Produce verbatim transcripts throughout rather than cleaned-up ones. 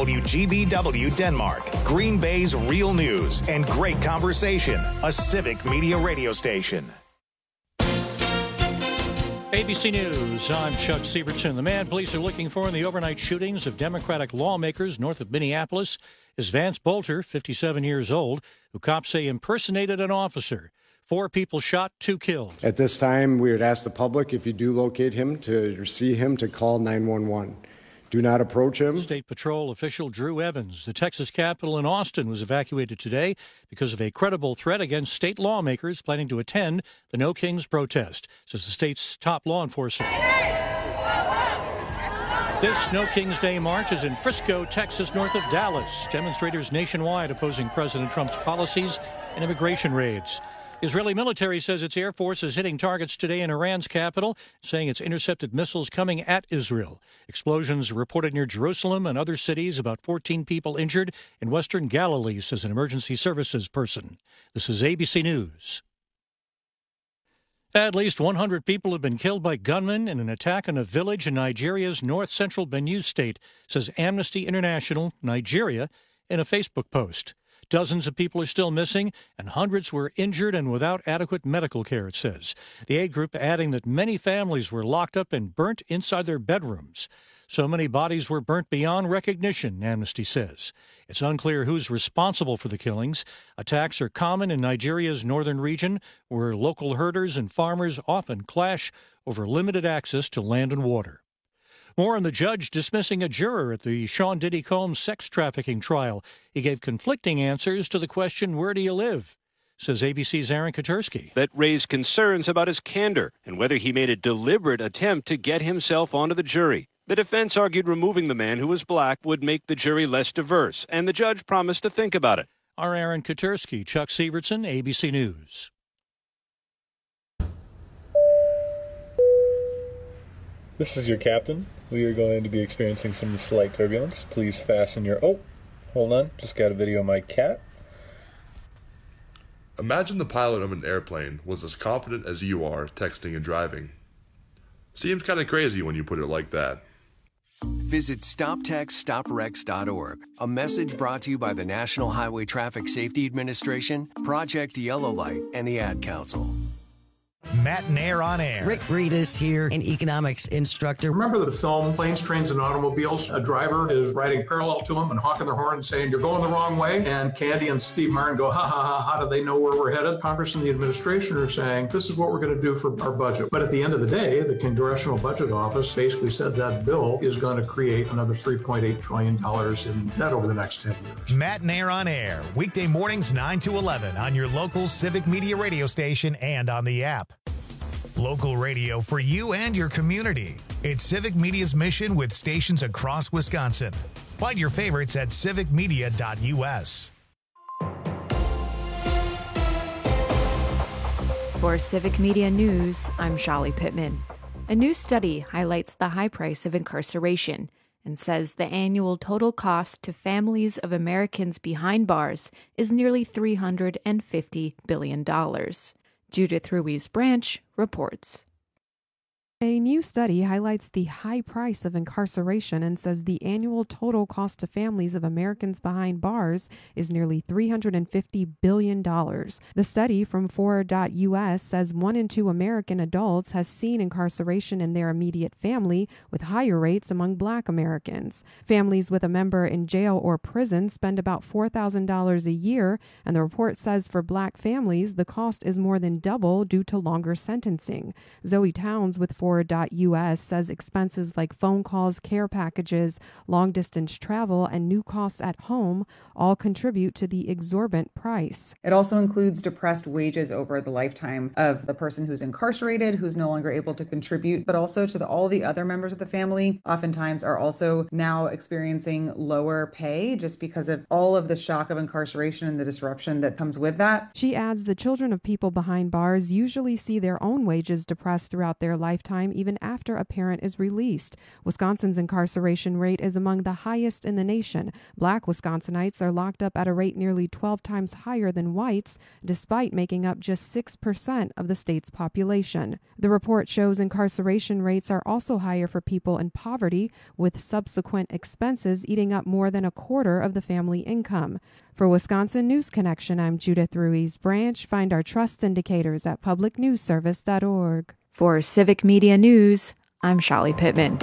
W G B W Denmark, Green Bay's real news and great conversation, a Civic Media radio station. A B C News, I'm Chuck Severson. The man police are looking for in the overnight shootings of Democratic lawmakers north of Minneapolis is Vance Bolter, fifty-seven years old, who cops say impersonated an officer. Four people shot, two killed. At this time, we would ask the public, if you do locate him to or see him, to call nine one one. Do not approach him. State Patrol official Drew Evans. The Texas Capitol in Austin was evacuated today because of a credible threat against state lawmakers planning to attend the No Kings protest, says the state's top law enforcement. This No Kings Day march is in Frisco, Texas, north of Dallas. Demonstrators nationwide opposing President Trump's policies and immigration raids. Israeli military says its air force is hitting targets today in Iran's capital, saying it's intercepted missiles coming at Israel. Explosions reported near Jerusalem and other cities. About fourteen people injured in western Galilee, says an emergency services person. This is A B C News. At least one hundred people have been killed by gunmen in an attack on a village in Nigeria's north-central Benue state, says Amnesty International, Nigeria, in a Facebook post. Dozens of people are still missing, and hundreds were injured and without adequate medical care, it says. The aid group adding that many families were locked up and burnt inside their bedrooms. So many bodies were burnt beyond recognition, Amnesty says. It's unclear who's responsible for the killings. Attacks are common in Nigeria's northern region, where local herders and farmers often clash over limited access to land and water. More on the judge dismissing a juror at the Sean Diddy Combs sex trafficking trial. He gave conflicting answers to the question, where do you live? Says A B C's Aaron Katursky. That raised concerns about his candor and whether he made a deliberate attempt to get himself onto the jury. The defense argued removing the man who was black would make the jury less diverse, and the judge promised to think about it. Our Aaron Katursky, Chuck Severson, A B C News. This is your captain. We are going to be experiencing some slight turbulence. Please fasten your... Oh, hold on. Just got a video of my cat. Imagine the pilot of an airplane was as confident as you are texting and driving. Seems kind of crazy when you put it like that. Visit stop text stop wrecks dot org. A message brought to you by the National Highway Traffic Safety Administration, Project Yellow Light, and the Ad Council. Matt Nair on air. Rick Breedis here, an economics instructor. Remember the film Planes, Trains, and Automobiles? A driver is riding parallel to him and honking their horn and saying, you're going the wrong way. And Candy and Steve Martin go, ha, ha, ha, how do they know where we're headed? Congress and the administration are saying, this is what we're going to do for our budget. But at the end of the day, the Congressional Budget Office basically said that bill is going to create another three point eight trillion dollars in debt over the next ten years. Matt Nair on air, weekday mornings nine to eleven on your local Civic Media radio station and on the app. Local radio for you and your community. It's Civic Media's mission with stations across Wisconsin. Find your favorites at civic media dot u s. For Civic Media News, I'm Shali Pittman. A new study highlights the high price of incarceration and says the annual total cost to families of Americans behind bars is nearly three hundred fifty billion dollars. Judith Ruiz-Branch reports. A new study highlights the high price of incarceration and says the annual total cost to families of Americans behind bars is nearly three hundred fifty billion dollars. The study from forward dot u s says one in two American adults has seen incarceration in their immediate family, with higher rates among Black Americans. Families with a member in jail or prison spend about four thousand dollars a year, and the report says for Black families, the cost is more than double due to longer sentencing. Zoe Towns with forward dot u s says expenses like phone calls, care packages, long-distance travel, and new costs at home all contribute to the exorbitant price. It also includes depressed wages over the lifetime of the person who's incarcerated, who's no longer able to contribute, but also to the, all the other members of the family oftentimes are also now experiencing lower pay just because of all of the shock of incarceration and the disruption that comes with that. She adds the children of people behind bars usually see their own wages depressed throughout their lifetime time even after a parent is released. Wisconsin's incarceration rate is among the highest in the nation. Black Wisconsinites are locked up at a rate nearly twelve times higher than whites, despite making up just six percent of the state's population. The report shows incarceration rates are also higher for people in poverty, with subsequent expenses eating up more than a quarter of the family income. For Wisconsin News Connection, I'm Judith Ruiz Branch. Find our trust indicators at public news service dot org. For Civic Media News, I'm Shali Pittman.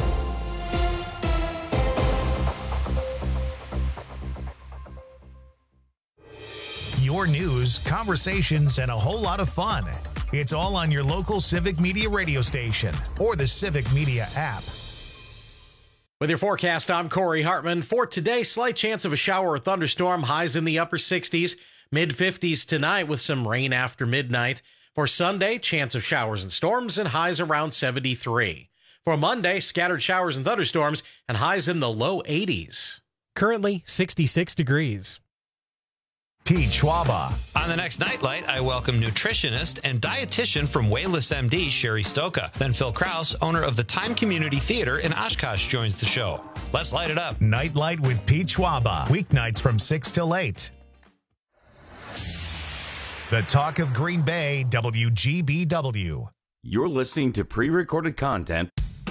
Your news, conversations, and a whole lot of fun. It's all on your local Civic Media radio station or the Civic Media app. With your forecast, I'm Corey Hartman. For today, slight chance of a shower or thunderstorm, highs in the upper sixties, mid fifties tonight with some rain after midnight. For Sunday, chance of showers and storms and highs around seventy-three. For Monday, scattered showers and thunderstorms and highs in the low eighties. Currently sixty-six degrees. Pete Schwaba. On the next Nightlight, I welcome nutritionist and dietitian from Wayless M D, Sherry Stoka. Then Phil Kraus, owner of the Time Community Theater in Oshkosh, joins the show. Let's light it up. Nightlight with Pete Schwaba. Weeknights from six till eight. The Talk of Green Bay, W G B W. You're listening to pre-recorded content.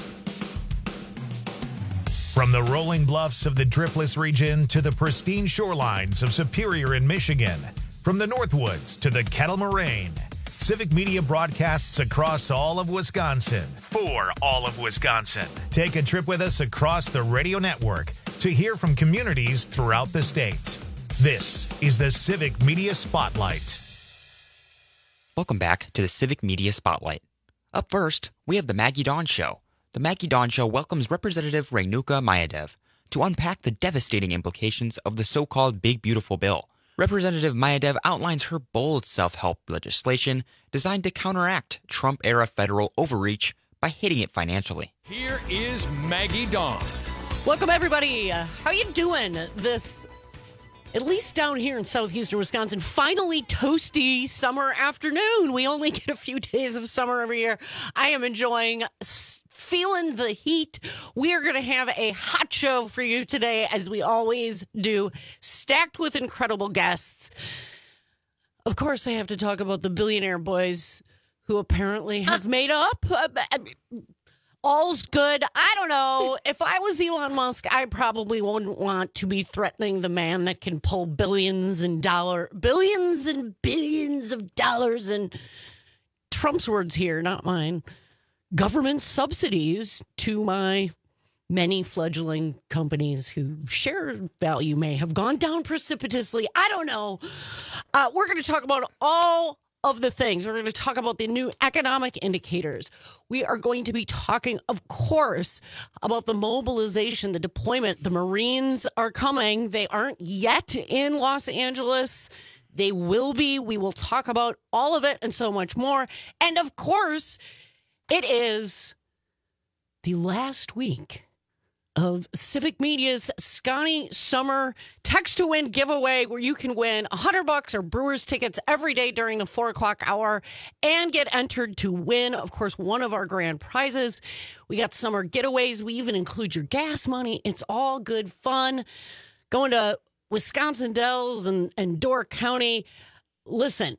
From the rolling bluffs of the Driftless region to the pristine shorelines of Superior in Michigan, from the Northwoods to the Kettle Moraine, Civic Media broadcasts across all of Wisconsin for all of Wisconsin. Take a trip with us across the radio network to hear from communities throughout the state. This is the Civic Media Spotlight. Welcome back to the Civic Media Spotlight. Up first, we have the Maggie Dawn Show. The Maggie Dawn Show welcomes Representative Renuka Mayadev to unpack the devastating implications of the so-called Big Beautiful Bill. Representative Mayadev outlines her bold self-help legislation designed to counteract Trump-era federal overreach by hitting it financially. Here is Maggie Dawn. Welcome, everybody. Uh, how you doing this, at least down here in South Houston, Wisconsin, finally toasty summer afternoon? We only get a few days of summer every year. I am enjoying feeling the heat. We are going to have a hot show for you today, as we always do, stacked with incredible guests. Of course, I have to talk about the billionaire boys who apparently have made up. All's good. I don't know. If I was Elon Musk, I probably wouldn't want to be threatening the man that can pull billions and dollar, billions and billions of dollars, and Trump's words here, not mine, government subsidies to my many fledgling companies whose share value may have gone down precipitously. I don't know. Uh, we're going to talk about all of the things. We're going to talk about the new economic indicators. We are going to be talking, of course, about the mobilization, the deployment. The Marines are coming. They aren't yet in Los Angeles. They will be. We will talk about all of it and so much more. And of course, it is the last week of Civic Media's Scotty Summer Text to Win giveaway, where you can win one hundred bucks or Brewers tickets every day during the four o'clock hour and get entered to win, of course, one of our grand prizes. We got summer getaways. We even include your gas money. It's all good fun. Going to Wisconsin Dells and, and Door County. Listen,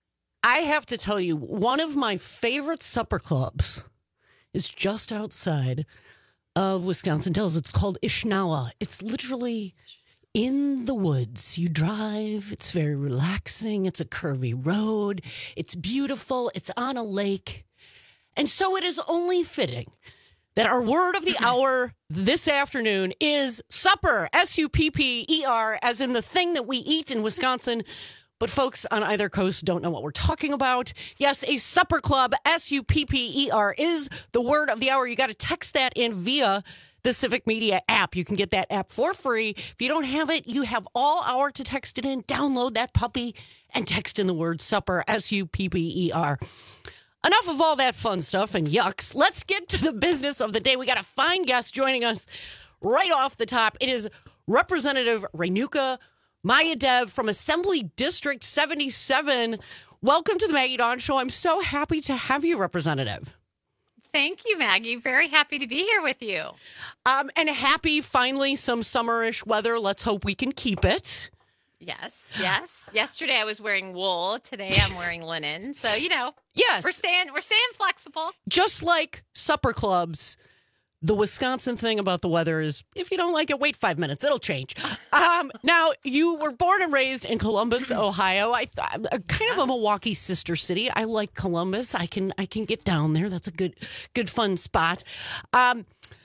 I have to tell you, one of my favorite supper clubs is just outside of Wisconsin Dells. It's called Ishnawa. It's literally in the woods. You drive. It's very relaxing. It's a curvy road. It's beautiful. It's on a lake. And so it is only fitting that our word of the hour this afternoon is supper, S U P P E R, as in the thing that we eat in Wisconsin. But folks on either coast don't know what we're talking about. Yes, a supper club, S U P P E R, is the word of the hour. You got to text that in via the Civic Media app. You can get that app for free. If you don't have it, you have all hour to text it in. Download that puppy and text in the word supper, S U P P E R. Enough of all that fun stuff and yucks. Let's get to the business of the day. We got a fine guest joining us right off the top. It is Representative Renuka Mayadev from Assembly District seventy-seven. Welcome to the Maggie Dawn Show. I'm so happy to have you, Representative. Thank you, Maggie. Very happy to be here with you. Um, and happy, finally, some summerish weather. Let's hope we can keep it. Yes, yes. Yesterday I was wearing wool. Today I'm wearing linen. So, you know, yes, we're staying we're staying flexible. Just like supper clubs, the Wisconsin thing about the weather is if you don't like it, wait five minutes. It'll change. Um, now, you were born and raised in Columbus, Ohio. I th- kind of a Milwaukee sister city. I like Columbus. I can I can get down there. That's a good good fun spot. Um,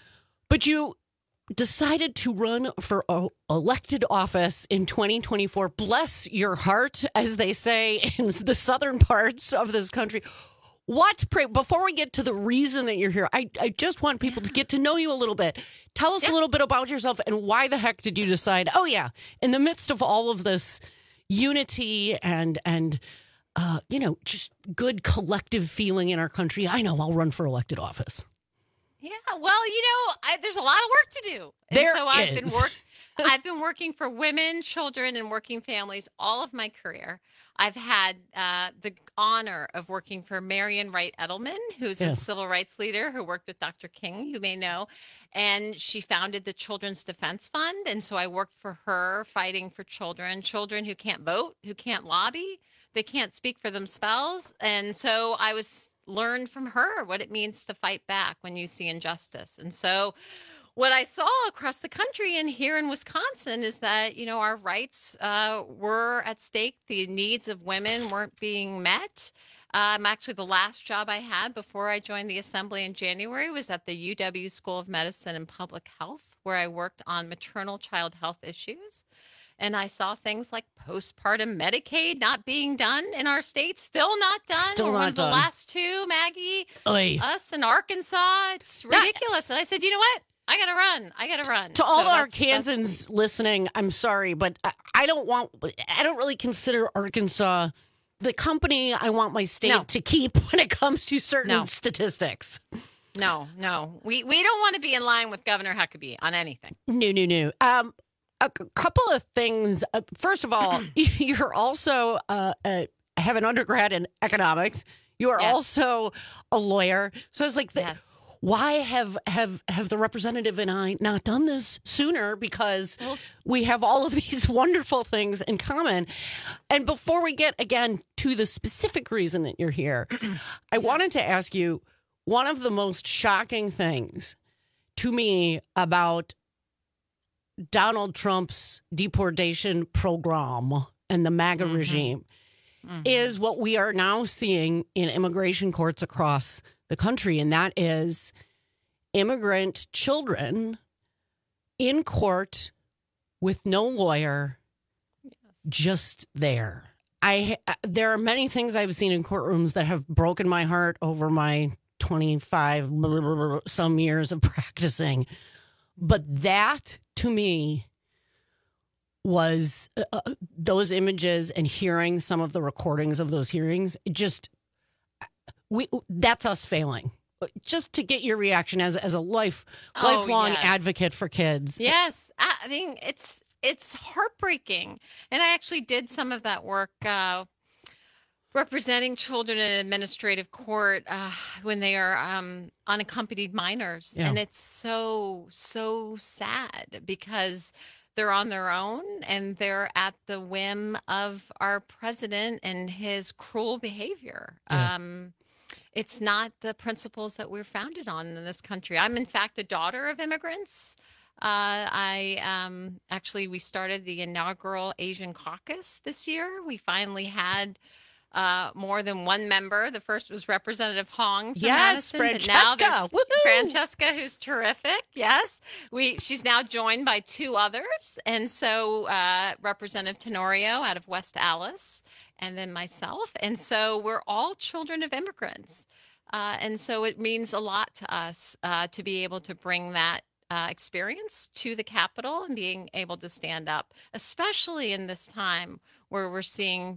but you decided to run for a elected office in twenty twenty-four. Bless your heart, as they say in the southern parts of this country. What, before we get to the reason that you're here, I, I just want people to get to know you a little bit. Tell us yeah. a little bit about yourself and why the heck did you decide, oh yeah, in the midst of all of this unity and, and uh, you know, just good collective feeling in our country, I know I'll run for elected office. Yeah, well, you know, I, there's a lot of work to do. And there so I've is. been work, I've been working for women, children, and working families all of my career. I've had uh, the honor of working for Marian Wright Edelman, who's yeah. a civil rights leader who worked with Doctor King, you may know. And she founded the Children's Defense Fund. And so I worked for her fighting for children, children who can't vote, who can't lobby, they can't speak for themselves. And so I was learned from her what it means to fight back when you see injustice. And so what I saw across the country and here in Wisconsin is that, you know, our rights uh, were at stake. The needs of women weren't being met. Um, actually, the last job I had before I joined the Assembly in January was at the U W School of Medicine and Public Health, where I worked on maternal child health issues. And I saw things like postpartum Medicaid not being done in our state, still not done. Still We're not one of the done. last two, Maggie, Oy. us in Arkansas. It's ridiculous. And I said, you know what? I got to run. I got to run. To all so our that's, Kansans that's... listening, I'm sorry, but I, I don't want, I don't really consider Arkansas the company I want my state no. to keep when it comes to certain no. statistics. No, no. We we don't want to be in line with Governor Huckabee on anything. No, no, no. Um, a c- couple of things. Uh, first of all, you're also uh, uh, have an undergrad in economics. You are yes. also a lawyer. So I was like, the, yes. why have, have have the representative and I not done this sooner? Because well, we have all of these wonderful things in common. And before we get, again, to the specific reason that you're here, I wanted to ask you, one of the most shocking things to me about Donald Trump's deportation program and the MAGA mm-hmm. regime mm-hmm. is what we are now seeing in immigration courts across the country, and that is immigrant children in court with no lawyer, yes. just there. I there are many things I've seen in courtrooms that have broken my heart over my twenty-five blah, blah, blah, blah, some years of practicing. But that, to me, was uh, those images and hearing some of the recordings of those hearings. It just, we that's us failing. Just to get your reaction as as a life oh, lifelong yes. advocate for kids. Yes, I mean it's it's heartbreaking, and I actually did some of that work. Uh, representing children in administrative court uh, when they are um, unaccompanied minors. Yeah. And it's so, so sad because they're on their own and they're at the whim of our president and his cruel behavior. Yeah. Um, it's not the principles that we're founded on in this country. I'm, in fact, a daughter of immigrants. Uh, I um, actually, we started the inaugural Asian Caucus this year. We finally had Uh, more than one member. The first was Representative Hong from yes, Madison. Francesca. But now there's Francesca, who's terrific. Yes, we. She's now joined by two others, and so uh, Representative Tenorio out of West Allis, and then myself. And so we're all children of immigrants, uh, and so it means a lot to us uh, to be able to bring that uh, experience to the Capitol and being able to stand up, especially in this time where we're seeing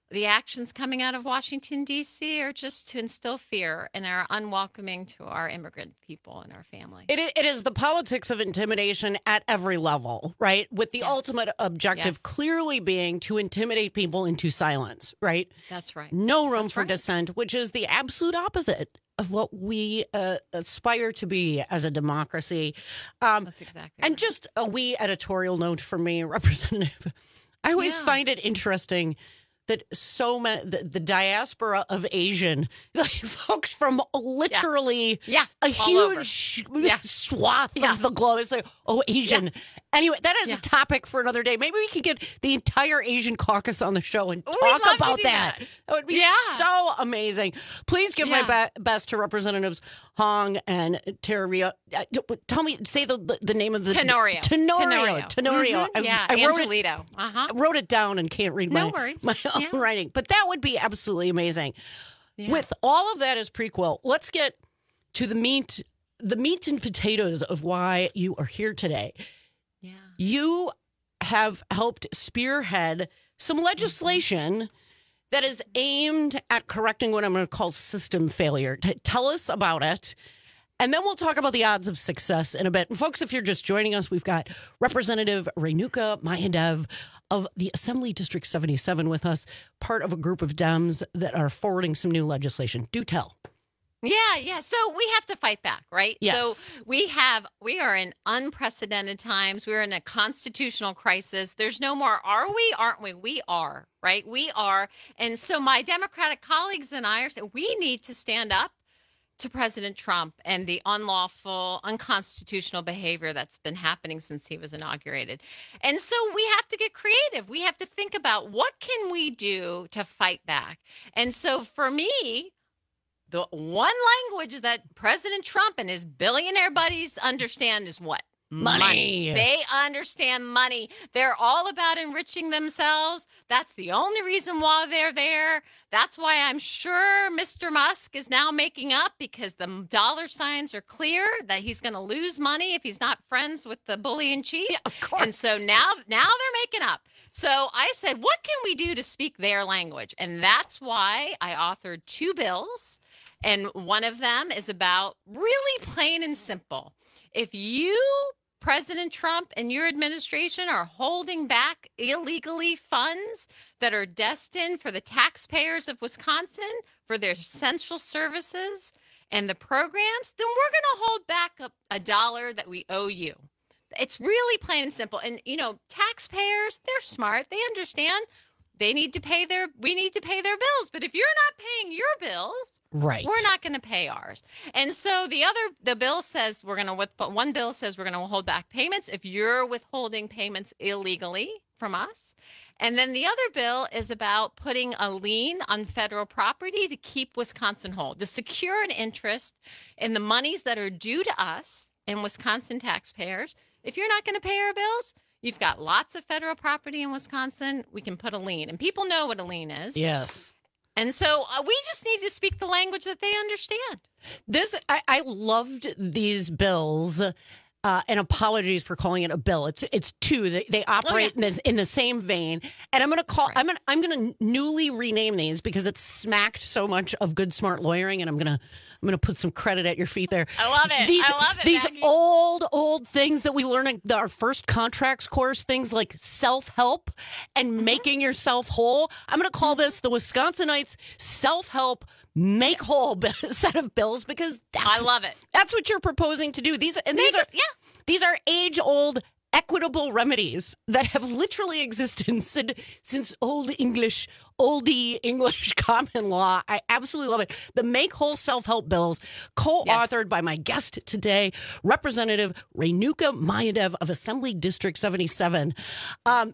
the actions coming out of Washington, D C are just to instill fear and are unwelcoming to our immigrant people and our family. It, it is the politics of intimidation at every level, right? With the yes. ultimate objective yes. clearly being to intimidate people into silence, right? That's right. No room That's for right. dissent, which is the absolute opposite of what we uh, aspire to be as a democracy. Um, That's exactly And right. just a wee editorial note for me, Representative. I always yeah. find it interesting that so many, the, the diaspora of Asian, like folks from literally yeah. Yeah. a huge yeah. swath yeah. of the globe. It's like, oh, Asian. Yeah. Anyway, that is yeah. a topic for another day. Maybe we could get the entire Asian caucus on the show and We'd talk love about to do that. that. That would be yeah. so amazing. Please give yeah. my be- best to Representatives Hong and Tenorio. Uh, tell me, say the the name of the Tenorio. Tenorio. Tenorio. Tenorio. Mm-hmm. Yeah, I, I wrote Angelito. It, uh-huh. I wrote it down and can't read no my, worries. my own yeah. writing. But that would be absolutely amazing. Yeah. With all of that as prequel, let's get to the meat, the meat and potatoes of why you are here today. Yeah. You have helped spearhead some legislation mm-hmm. that is aimed at correcting what I'm going to call system failure. T- tell us about it. And then we'll talk about the odds of success in a bit. And folks, if you're just joining us, we've got Representative Renuka Mayadev of the Assembly District seventy-seven with us, part of a group of Dems that are forwarding some new legislation. Do tell. Yeah, yeah. So we have to fight back, right? Yes. So we have, we are in unprecedented times. We're in a constitutional crisis. There's no more, are we? Aren't we? We are, right? We are. And so my Democratic colleagues and I are saying we need to stand up to President Trump and the unlawful, unconstitutional behavior that's been happening since he was inaugurated. And so we have to get creative. We have to think about what can we do to fight back. And so for me, the one language that President Trump and his billionaire buddies understand is what? Money. money. They understand money. They're all about enriching themselves. That's the only reason why they're there. That's why I'm sure Mister Musk is now making up, because the dollar signs are clear that he's going to lose money if he's not friends with the bully in chief. Yeah, of course. And so now, now they're making up. So I said, what can we do to speak their language? And that's why I authored two bills. And one of them is about really plain and simple. If you, President Trump, and your administration are holding back illegally funds that are destined for the taxpayers of Wisconsin for their essential services and the programs, then we're going to hold back a, a dollar that we owe you. It's really plain and simple. And, you know, taxpayers, they're smart. They understand they need to pay their, we need to pay their bills. But if you're not paying your bills, right, we're not going to pay ours. And so the other, the bill says we're going to, with, but one bill says we're going to hold back payments if you're withholding payments illegally from us. And then the other bill is about putting a lien on federal property to keep Wisconsin whole, to secure an interest in the monies that are due to us and Wisconsin taxpayers. If you're not going to pay our bills, you've got lots of federal property in Wisconsin. We can put a lien, and people know what a lien is. Yes. And so uh, we just need to speak the language that they understand. This, I, I loved these bills. Uh, and apologies for calling it a bill. It's it's two. They, they operate oh, yeah. in, this, in the same vein. And I'm going to call. Right. I'm going. I'm going to newly rename these because it's smacked so much of good, smart lawyering. And I'm going to. I'm going to put some credit at your feet there. I love it. These, I love it. These Maggie. old, old things that we learn in our first contracts course. Things like self-help and mm-hmm. making yourself whole. I'm going to call this the Wisconsinites self-help make whole set of bills, because that's, I love it. That's what you're proposing to do. These and these Make are us, yeah. These are age-old equitable remedies that have literally existed since, since old English, oldie English common law. I absolutely love it. The Make Whole Self-Help Bills, co-authored yes. by my guest today, Representative Renuka Mayadev of Assembly District seventy-seven. Um,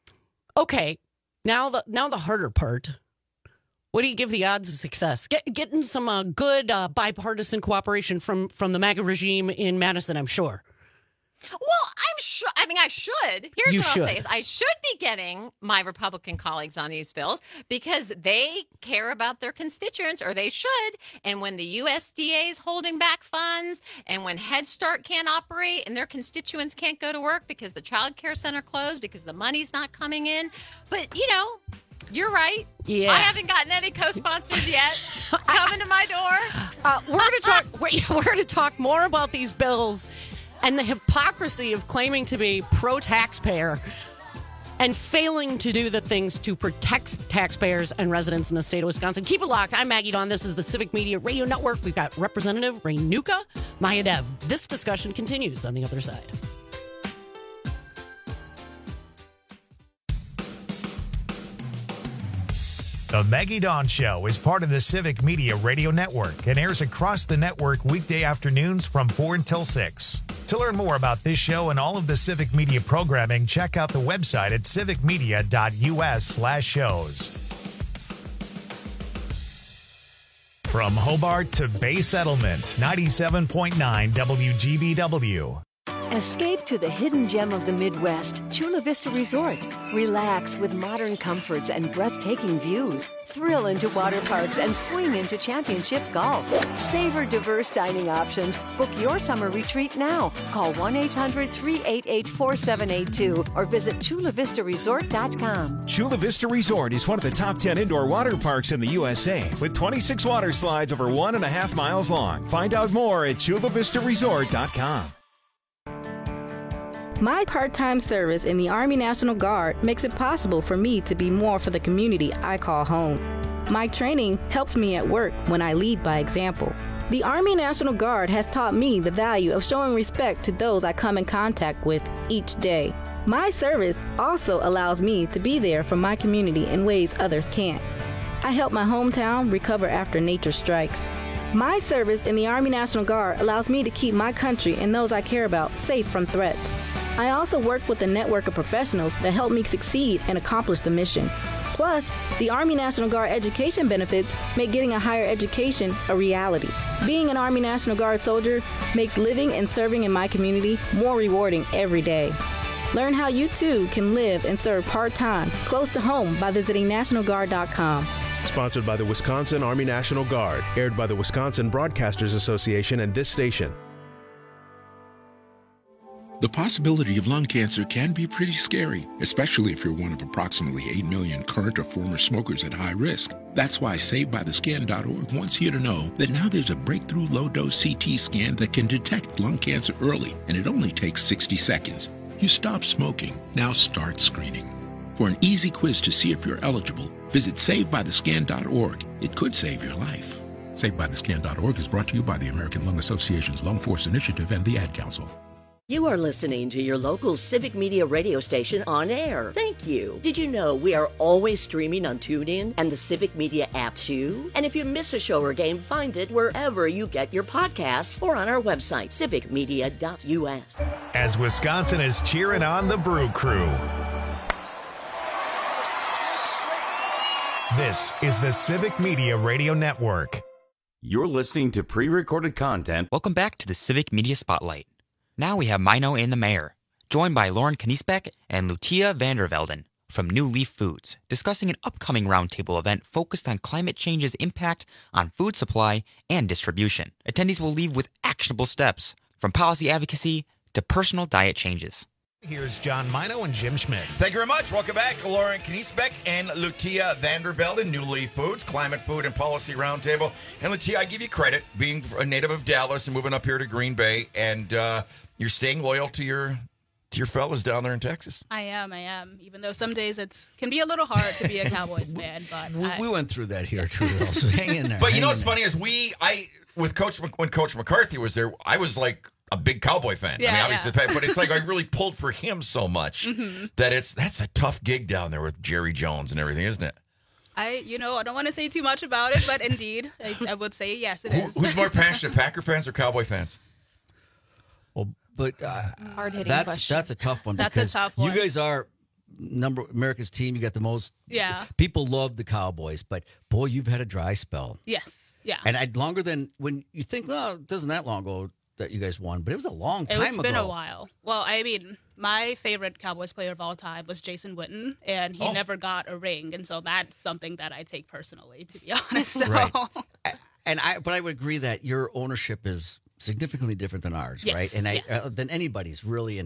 okay, now the now the harder part. What do you give the odds of success? Get, getting some uh, good uh, bipartisan cooperation from, from the MAGA regime in Madison, I'm sure. Well, I'm sure. I mean, I should. Here's you what should. I'll say is I should be getting my Republican colleagues on these bills because they care about their constituents, or they should. And when the U S D A is holding back funds, and when Head Start can't operate and their constituents can't go to work because the child care center closed because the money's not coming in. But, you know, You're right. Yeah. I haven't gotten any co-sponsors yet. Coming to my door. Uh, we're going to talk. We're, we're going to talk more about these bills and the hypocrisy of claiming to be pro-taxpayer and failing to do the things to protect taxpayers and residents in the state of Wisconsin. Keep it locked. I'm Maggie Dawn. This is the Civic Media Radio Network. We've got Representative Renuka Mayadev. This discussion continues on the other side. The Maggie Dawn Show is part of the Civic Media Radio Network and airs across the network weekday afternoons from four until six. To learn more about this show and all of the Civic Media programming, check out the website at civicmedia.us slash shows. From Hobart to Bay Settlement, ninety-seven point nine W G B W. Escape to the hidden gem of the Midwest, Chula Vista Resort. Relax with modern comforts and breathtaking views. Thrill into water parks and swing into championship golf. Savor diverse dining options. Book your summer retreat now. Call one eight hundred, three eight eight, four seven eight two or visit chula vista resort dot com. Chula Vista Resort is one of the top ten indoor water parks in the U S A with twenty-six water slides over one and a half miles long. Find out more at chula vista resort dot com. My part-time service in the Army National Guard makes it possible for me to be more for the community I call home. My training helps me at work when I lead by example. The Army National Guard has taught me the value of showing respect to those I come in contact with each day. My service also allows me to be there for my community in ways others can't. I help my hometown recover after nature strikes. My service in the Army National Guard allows me to keep my country and those I care about safe from threats. I also work with a network of professionals that help me succeed and accomplish the mission. Plus, the Army National Guard education benefits make getting a higher education a reality. Being an Army National Guard soldier makes living and serving in my community more rewarding every day. Learn how you too can live and serve part-time, close to home by visiting national guard dot com. Sponsored by the Wisconsin Army National Guard, aired by the Wisconsin Broadcasters Association and this station. The possibility of lung cancer can be pretty scary, especially if you're one of approximately eight million current or former smokers at high risk. That's why Saved By The Scan dot org wants you to know that now there's a breakthrough low-dose C T scan that can detect lung cancer early, and it only takes sixty seconds. You stop smoking, now start screening. For an easy quiz to see if you're eligible, visit Saved By The Scan dot org. It could save your life. Saved By The Scan dot org is brought to you by the American Lung Association's Lung Force Initiative and the Ad Council. You are listening to your local Civic Media radio station on air. Thank you. Did you know we are always streaming on TuneIn and the Civic Media app too? And if you miss a show or game, find it wherever you get your podcasts or on our website, civic media dot u s. As Wisconsin is cheering on the Brew Crew. This is the Civic Media Radio Network. You're listening to pre-recorded content. Welcome back to the Civic Media Spotlight. Now we have Mino and the Mayor, joined by Lauren Kniesbeck and Lucia Vandervelden from New Leaf Foods, discussing an upcoming roundtable event focused on climate change's impact on food supply and distribution. Attendees will leave with actionable steps, from policy advocacy to personal diet changes. Here's John Mino and Jim Schmidt. Thank you very much. Welcome back to Lauren Kniesbeck and Lucia Vandervelden, New Leaf Foods, Climate, Food, and Policy Roundtable. And Lucia, I give you credit, being a native of Dallas and moving up here to Green Bay, and uh, you're staying loyal to your to your fellas down there in Texas. I am, I am. Even though some days it's can be a little hard to be a Cowboys fan, but we, I, we went through that here too. So hang in there. But you know what's there. funny is we, I with Coach when Coach McCarthy was there, I was like a big Cowboy fan. Yeah, I mean, obviously, yeah. but it's like I really pulled for him so much mm-hmm. that it's that's a tough gig down there with Jerry Jones and everything, isn't it? I, you know, I don't want to say too much about it, but indeed, I, I would say yes, it Who, is. Who's more passionate, Packer fans or Cowboy fans? Well, but uh, hard-hitting that's question. that's a tough one. That's a because tough one. You guys are number America's team. You got the most. Yeah. People love the Cowboys, but boy, you've had a dry spell. Yes. Yeah. And I'd longer than when you think. Well, it doesn't that long ago that you guys won, but it was a long time It's ago. been a while. Well, I mean, my favorite Cowboys player of all time was Jason Witten, and he Oh. never got a ring, and so that's something that I take personally, to be honest. So. Right. And I, but I would agree that your ownership is significantly different than ours, Yes, right? And I, yes. uh, than anybody's really. And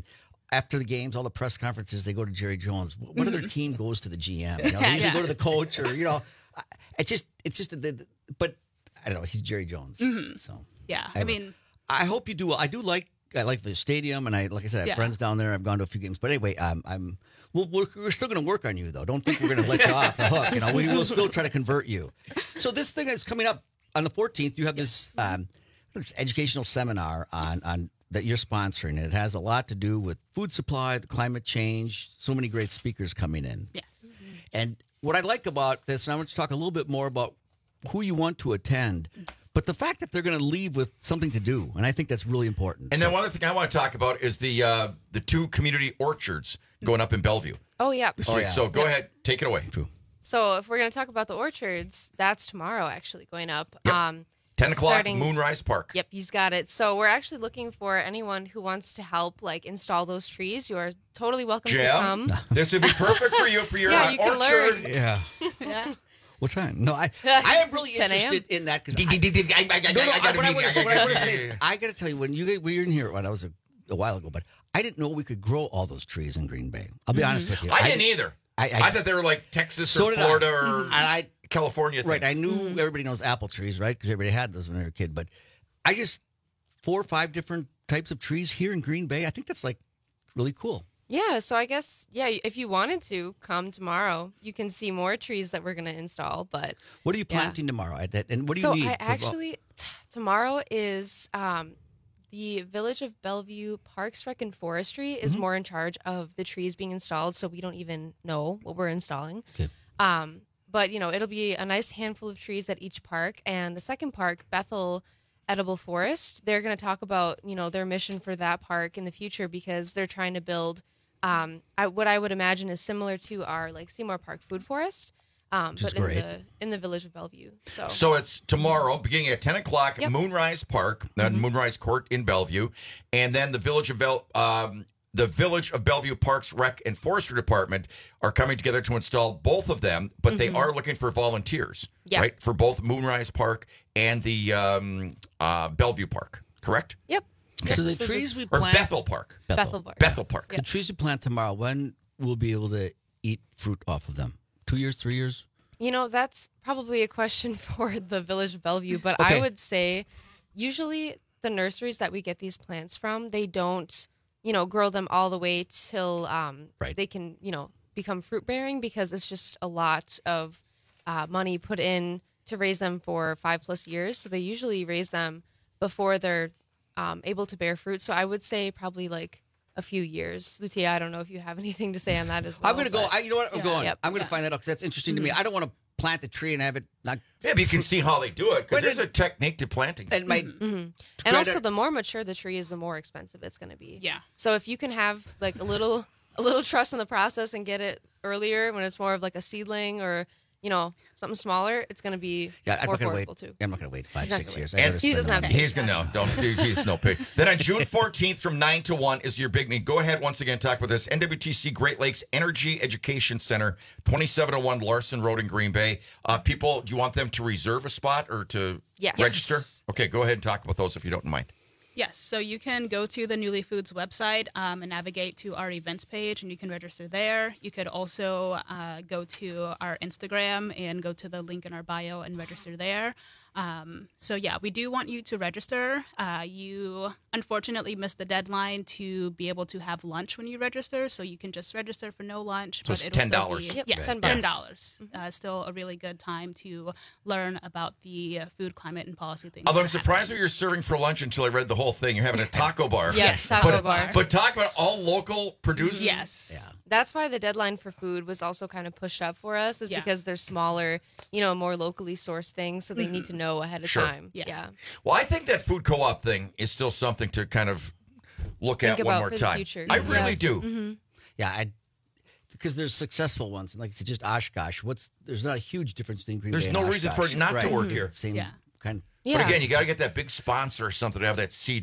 after the games, all the press conferences, they go to Jerry Jones. What mm-hmm. other team goes to the G M? You know, they usually Yeah. go to the coach, or you know, it's just it's just. The, the, but I don't know. He's Jerry Jones, Mhm. so Yeah, I, I mean, I hope you do well. I do like I like the stadium, and I like I said, I have Yeah. friends down there. I've gone to a few games, but anyway, um, I'm. We'll, we're, we're still going to work on you, though. Don't think we're going to let you off the hook. You know, we will still try to convert you. So this thing is coming up on the fourteenth. You have this, um, this educational seminar on on that you're sponsoring. It has a lot to do with food supply, the climate change. So many great speakers coming in. Yes. And what I like about this, and I want to talk a little bit more about who you want to attend, but the fact that they're going to leave with something to do, and I think that's really important. And then one other thing I want to talk about is the uh, the two community orchards going up in Bellevue Oh, yeah. this Oh, week. yeah. So go Yeah. ahead, take it away. True. So if we're going to talk about the orchards, that's tomorrow actually going up. Um, ten o'clock, starting- Moonrise Park. Yep, he's got it. So we're actually looking for anyone who wants to help, like install those trees. You are totally welcome to Jim, come. this would be perfect for you for your Yeah, uh, you can orchard. learn. Yeah. Yeah. What time? No, I I am really ten a.m. interested in that because I- I- I- no, no, I gotta what I be- want to I say, what I gotta- want to say is, I got to tell you, when you we were in here, well, that was a, a while ago, but I didn't know we could grow all those trees in Green Bay. I'll be Mm-hmm. honest with you. I didn't either. I, I, thought they were like Texas So or did I. Florida or Mhm. And I- California. Right, things. I knew everybody knows apple trees, right? Because everybody had those when they were a kid. But I just four or five different types of trees here in Green Bay. I think that's like really cool. Yeah, so I guess, yeah, if you wanted to come tomorrow, you can see more trees that we're going to install. But What are you Yeah. planting tomorrow? At that, and what do you so need? I for- actually, t- tomorrow is um, the Village of Bellevue Parks, Rec, and Forestry is Mm-hmm. more in charge of the trees being installed, so we don't even know what we're installing. Okay. Um, but, you know, it'll be a nice handful of trees at each park. And the second park, Bethel Edible Forest, they're going to talk about, you know, their mission for that park in the future because they're trying to build um, I, what I would imagine is similar to our, like, Seymour Park Food Forest. Um, Which is but in great. the in the Village of Bellevue. So So it's tomorrow, beginning at ten o'clock, Yep. Moonrise Park, uh, Mm-hmm. Moonrise Court in Bellevue, and then the Village of Bell, um, the Village of Bellevue Parks, Rec, and Forestry Department are coming together to install both of them, but they Mhm. are looking for volunteers, Yeah. right, for both Moonrise Park and the um, uh, Bellevue Park, correct? Yep. So the So trees this- we Or plant. Bethel Park. Bethel Park. Bethel Park. The trees we plant tomorrow, when we'll be able to eat fruit off of them? Two years, three years? You know, that's probably a question for the Village of Bellevue, but Okay. I would say usually the nurseries that we get these plants from, they don't, you know, grow them all the way till um, Right. they can, you know, become fruit bearing because it's just a lot of uh, money put in to raise them for five plus years. So they usually raise them before they're um, able to bear fruit. So I would say probably like a few years. Lucia, I don't know if you have anything to say on that as well. I'm going to go. but- I, you know what? I'm Yeah. going. Yep. I'm going to find that out because that's interesting to me. I don't want to plant the tree and have it not. Yeah, but you can see how they do it, because But there's it- a technique to planting. And my Mhm. And Greta- also, the more mature the tree is, the more expensive it's going to be. Yeah. So if you can have like a little, a little trust in the process and get it earlier when it's more of like a seedling or you know something smaller, it's going to be yeah, I'm more not going to wait. affordable too. I'm not going to wait five, He's not six gonna years. wait. I And gotta he spend doesn't the have money. He's gonna no, don't. Dude, he's no pig. Then on June fourteenth from nine to one is your big meet. Go ahead once again. Talk with us. N W T C Great Lakes Energy Education Center, twenty-seven oh one Larson Road in Green Bay. Uh, people, do you want them to reserve a spot or to Yes. register? Yes. Okay, go ahead and talk with those if you don't mind. Yes, so you can go to the Newly Foods website um, and navigate to our events page, and you can register there. You could also uh, go to our Instagram and go to the link in our bio and register there. Um, so yeah, we do want you to register. Uh, you unfortunately missed the deadline to be able to have lunch when you register, so you can just register for no lunch. So it's it'll still ten dollars. be- Yep, yes, ten ten bucks. dollars. Uh, still a really good time to learn about the uh, food, climate, and policy things. Although that I'm are surprised what you're serving for lunch until I read the whole thing. You're having a taco bar. Yes, taco but, bar. But talk about all local producers. Yes. Yeah. That's why the deadline for food was also kind of pushed up for us, is Yeah. because they're smaller, you know, more locally sourced things, so they need to know ahead of Sure. time. Yeah. yeah. Well, I think that food co-op thing is still something to kind of look Think at one about more for the time. future. I Yeah. really do. Mhm. Yeah, I, because there's successful ones. Like I said, just Oshkosh. What's there's not a huge difference between Green There's Bay and no reason for Oshkosh. it not to Right. work here. Same Yeah. kind. Yeah. But again, you got to get that big sponsor or something to have that seed money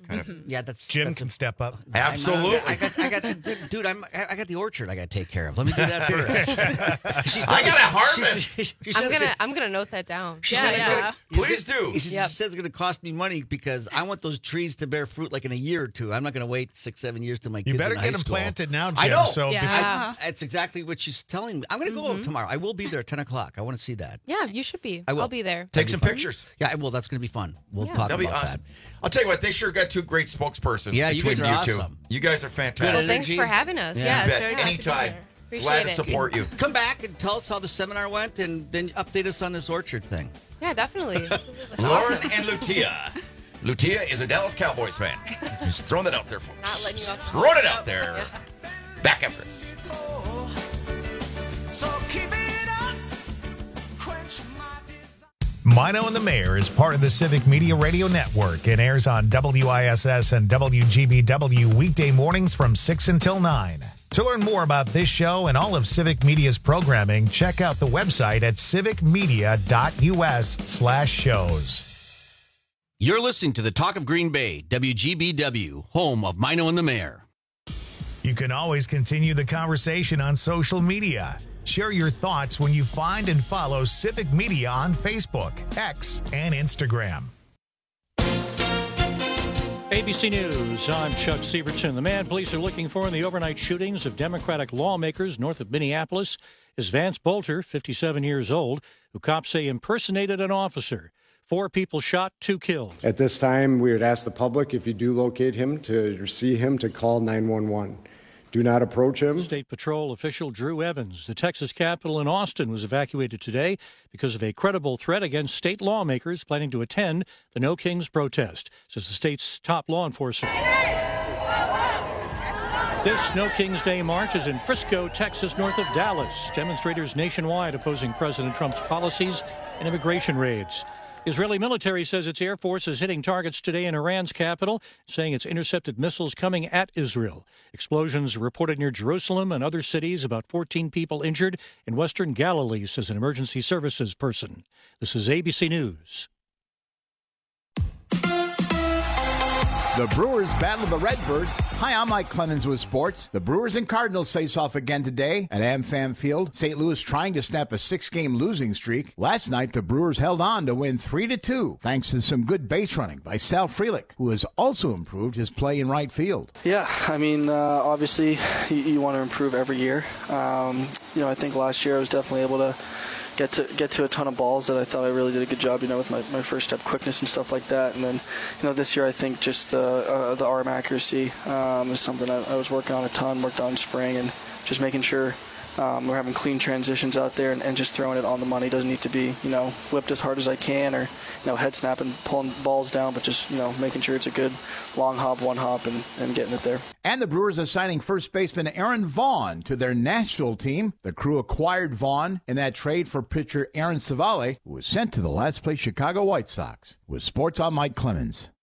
kind of. Mm-hmm. Yeah, that's Jim that's can step up. Absolutely. I got, I got, dude. I'm, I got the orchard. I got to take care of. Let me do that first. She's I got a harvest. She, she, she I'm says gonna it- I'm gonna note that down. She yeah, said it's yeah. gonna- Please do. She says it's going to cost me money because I want those trees to bear fruit like in a year or two. I'm not going to wait six, seven years till my kids You better in get high them school. planted now, Jim. I know. So I- Yeah. that's exactly what she's telling me. I'm going to go Mhm. tomorrow. I will be there at ten o'clock. I want to see that. Yeah, you should be. I will. I'll be there. Take some fun. pictures. Yeah, I will. That's going to be fun. We'll Yeah. talk That'll be about awesome. that. I'll tell you what, they sure got two great spokespersons. Yeah, you between guys are you awesome. two. You guys are fantastic. Well, thanks for having us. Yeah. Yeah, You it's bet. very glad to be Anytime. here. Appreciate Glad to it. support you. Come back and tell us how the seminar went, and then update us on this orchard thing. Yeah, definitely. That's Lauren awesome. and Lucia. Lucia is a Dallas Cowboys fan. Just throwing that out there, folks. Not letting you off. Throwing it out there. Back after this. Mino and the Mayor is part of the Civic Media Radio Network and airs on W I S S and W G B W weekday mornings from six until nine. To learn more about this show and all of Civic Media's programming, check out the website at civicmedia.us slash shows. You're listening to the Talk of Green Bay, W G B W, home of Mino and the Mayor. You can always continue the conversation on social media. Share your thoughts when you find and follow Civic Media on Facebook, X, and Instagram. A B C News, I'm Chuck Severson. The man police are looking for in the overnight shootings of Democratic lawmakers north of Minneapolis is Vance Bolger, fifty-seven years old, who cops say impersonated an officer. Four people shot, two killed. At this time, we would ask the public, if you do locate him, to see him, to call nine one one. Do not approach him. State Patrol official Drew Evans. The Texas Capitol in Austin was evacuated today because of a credible threat against state lawmakers planning to attend the No Kings protest, says the state's top law enforcement. This No Kings Day march is in Frisco, Texas, north of Dallas. Demonstrators nationwide opposing President Trump's policies and immigration raids. Israeli military says its air force is hitting targets today in Iran's capital, saying it's intercepted missiles coming at Israel. Explosions reported near Jerusalem and other cities, about fourteen people injured in western Galilee, says an emergency services person. This is A B C News. The Brewers battle the Redbirds. Hi, I'm Mike Clemens with sports. The Brewers and Cardinals face off again today at AmFam Field. Saint Louis trying to snap a six-game losing streak. Last night, the Brewers held on to win three to two, thanks to some good base running by Sal Frelick, who has also improved his play in right field. Yeah, I mean, uh, obviously, you, you want to improve every year. Um, you know, I think last year I was definitely able to get to get to a ton of balls that I thought I really did a good job, you know, with my, my first step quickness and stuff like that. And then, you know, this year I think just the uh, the arm accuracy um, is something I, I was working on a ton, worked on in spring, and just making sure um, we're having clean transitions out there and, and just throwing it on the money. Doesn't need to be, you know, whipped as hard as I can or, you know, head snapping, pulling balls down, but just, you know, making sure it's a good long hop, one hop, and, and getting it there. And the Brewers are signing first baseman Aaron Vaughn to their Nashville team. The crew acquired Vaughn in that trade for pitcher Aaron Savale, who was sent to the last place Chicago White Sox. With sports, I'm Mike Clemens.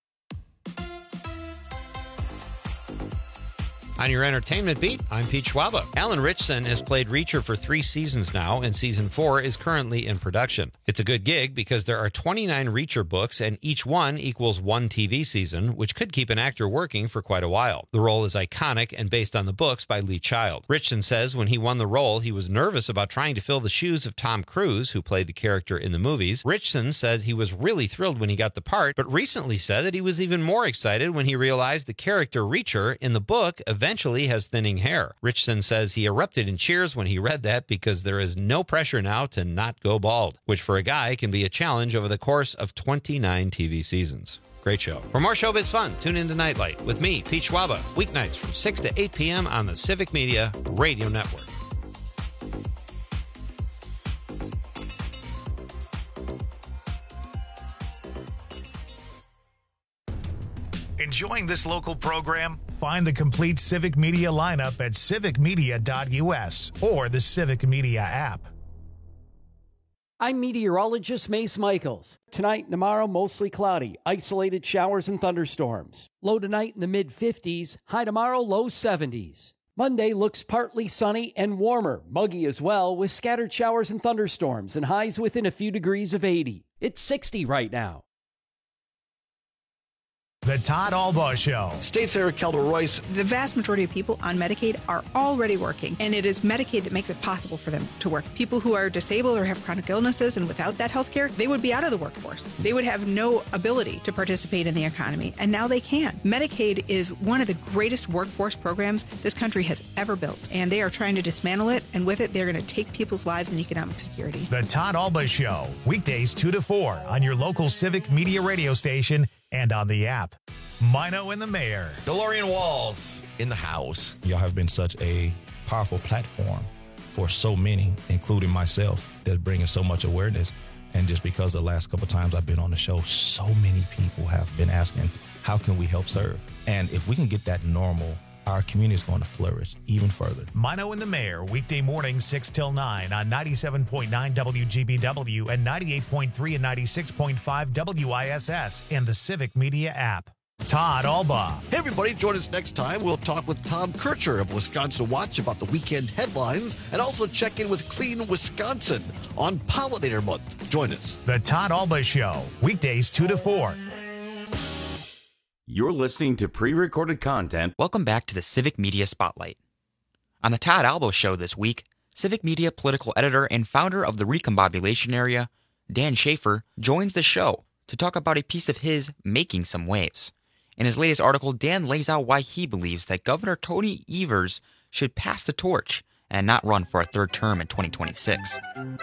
On your entertainment beat, I'm Pete Schwaba. Alan Ritchson has played Reacher for three seasons now, and season four is currently in production. It's a good gig because there are twenty-nine Reacher books, and each one equals one T V season, which could keep an actor working for quite a while. The role is iconic and based on the books by Lee Child. Ritchson says when he won the role, he was nervous about trying to fill the shoes of Tom Cruise, who played the character in the movies. Ritchson says he was really thrilled when he got the part, but recently said that he was even more excited when he realized the character Reacher in the book eventually eventually has thinning hair. Richardson says he erupted in cheers when he read that because there is no pressure now to not go bald, which for a guy can be a challenge over the course of twenty-nine T V seasons. Great show. For more showbiz fun, tune into Nightlight with me, Pete Schwaba, weeknights from six to eight p.m. on the Civic Media Radio Network. Enjoying this local program? Find the complete Civic Media lineup at civic media dot u s or the Civic Media app. I'm meteorologist Mace Michaels. Tonight and tomorrow, mostly cloudy, isolated showers and thunderstorms. Low tonight in the mid fifties, high tomorrow, low seventies. Monday looks partly sunny and warmer, muggy as well, with scattered showers and thunderstorms and highs within a few degrees of eighty. It's sixty right now. The Todd Albaugh Show. State Senator Kelda Royce. The vast majority of people on Medicaid are already working, and it is Medicaid that makes it possible for them to work. People who are disabled or have chronic illnesses and without that health care, they would be out of the workforce. They would have no ability to participate in the economy, and now they can. Medicaid is one of the greatest workforce programs this country has ever built, and they are trying to dismantle it, and with it, they're going to take people's lives and economic security. The Todd Albaugh Show, weekdays two to four on your local Civic Media radio station and on the app. Mino and the Mayor. DeLorean Walls in the house. Y'all have been such a powerful platform for so many, including myself, that's bringing so much awareness. And just because the last couple of times I've been on the show, so many people have been asking, how can we help serve? And if we can get that normal, our community is going to flourish even further. Mino and the Mayor, weekday mornings six till nine on ninety-seven point nine W G B W and ninety-eight point three and ninety-six point five W I S S and the Civic Media app. Todd Albaugh. Hey, everybody, join us next time. We'll talk with Tom Kircher of Wisconsin Watch about the weekend headlines and also check in with Clean Wisconsin on Pollinator Month. Join us. The Todd Albaugh Show, weekdays two to four. You're listening to pre-recorded content. Welcome back to the Civic Media Spotlight. On the Todd Albaugh Show this week, Civic Media political editor and founder of the Recombobulation Area, Dan Schaefer, joins the show to talk about a piece of his making some waves. In his latest article, Dan lays out why he believes that Governor Tony Evers should pass the torch and not run for a third term in twenty twenty-six.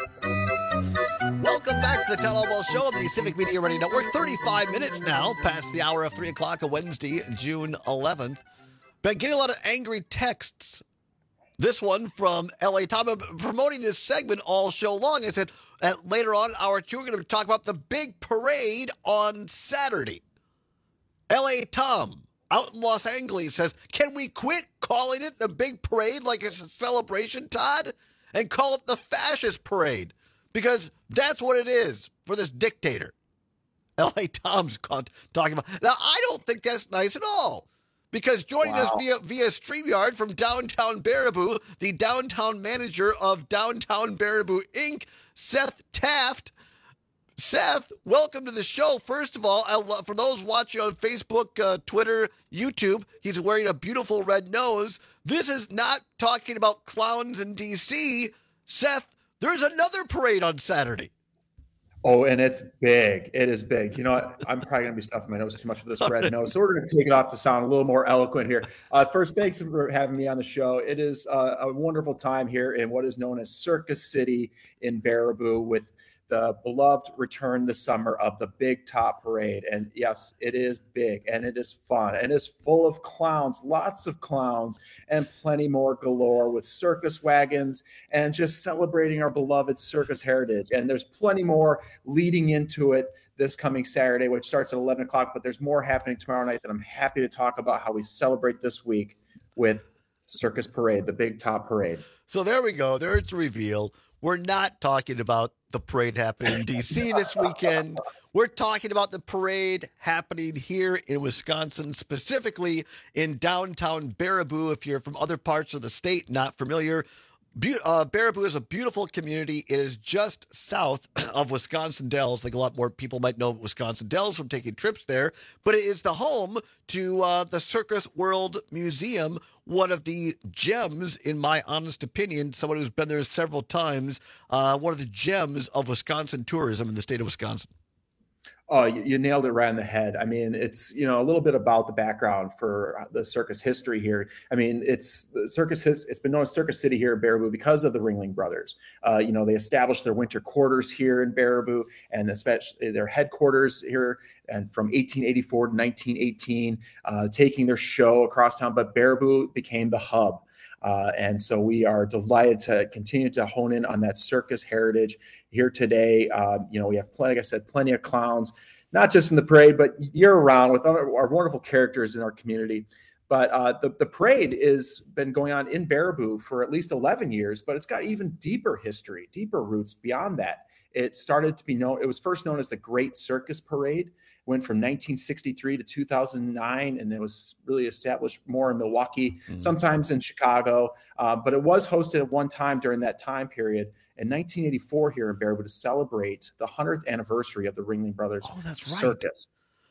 Welcome back to the Todd Albaugh Show on the Civic Media Radio Network. thirty-five minutes now past the hour of three o'clock on Wednesday, June eleventh. Been getting a lot of angry texts. This one from L A Tom. I've been promoting this segment all show long. I said that later on in hour two, we're going to talk about the big parade on Saturday. L A Tom out in Los Angeles says, can we quit calling it the big parade like it's a celebration, Todd, and call it the fascist parade? Because that's what it is for this dictator. L A Tom's talking about. Now, I don't think that's nice at all. Because joining wow. us via via StreamYard from downtown Baraboo, the downtown manager of Downtown Baraboo Incorporated, Seth Taft. Seth, welcome to the show. First of all, I love, for those watching on Facebook, uh, Twitter, YouTube, he's wearing a beautiful red nose. This is not talking about clowns in D C. Seth, there's another parade on Saturday. Oh, and it's big. It is big. You know what? I'm probably going to be stuffing my nose too much with this red nose. So we're going to take it off to sound a little more eloquent here. Uh, first, thanks for having me on the show. It is uh, a wonderful time here in what is known as Circus City in Baraboo with the beloved return this summer of the Big Top Parade. And yes, it is big and it is fun and it's full of clowns, lots of clowns and plenty more galore with circus wagons and just celebrating our beloved circus heritage. And there's plenty more leading into it this coming Saturday, which starts at eleven o'clock, but there's more happening tomorrow night that I'm happy to talk about how we celebrate this week with Circus Parade, the Big Top Parade. So there we go. There's the reveal. We're not talking about the parade happening in D C this weekend. We're talking about the parade happening here in Wisconsin, specifically in downtown Baraboo. If you're from other parts of the state, not familiar, Be- uh, Baraboo is a beautiful community. It is just south of Wisconsin Dells. I think a lot more people might know Wisconsin Dells from taking trips there, but it is the home to uh, the Circus World Museum, one of the gems, in my honest opinion, someone who's been there several times, uh, one of the gems of Wisconsin tourism in the state of Wisconsin. Oh, you, you nailed it right on the head. I mean, it's, you know, a little bit about the background for the circus history here. I mean, it's the circus, his, it's been known as Circus City here in Baraboo because of the Ringling Brothers. Uh, you know, they established their winter quarters here in Baraboo and especially their headquarters here and from eighteen eighty-four to nineteen eighteen, uh, taking their show across town. But Baraboo became the hub. Uh, and so we are delighted to continue to hone in on that circus heritage here today. Uh, you know, we have plenty, like I said, plenty of clowns, not just in the parade, but year round with our, our wonderful characters in our community. But uh, the, the parade has been going on in Baraboo for at least eleven years, but it's got even deeper history, deeper roots beyond that. It started to be known, it was first known as the Great Circus Parade. Went from nineteen sixty-three to two thousand nine, and it was really established more in Milwaukee, mm-hmm. sometimes in Chicago. Uh, but it was hosted at one time during that time period in nineteen eighty-four here in Baraboo to celebrate the hundredth anniversary of the Ringling Brothers oh, that's right. Circus.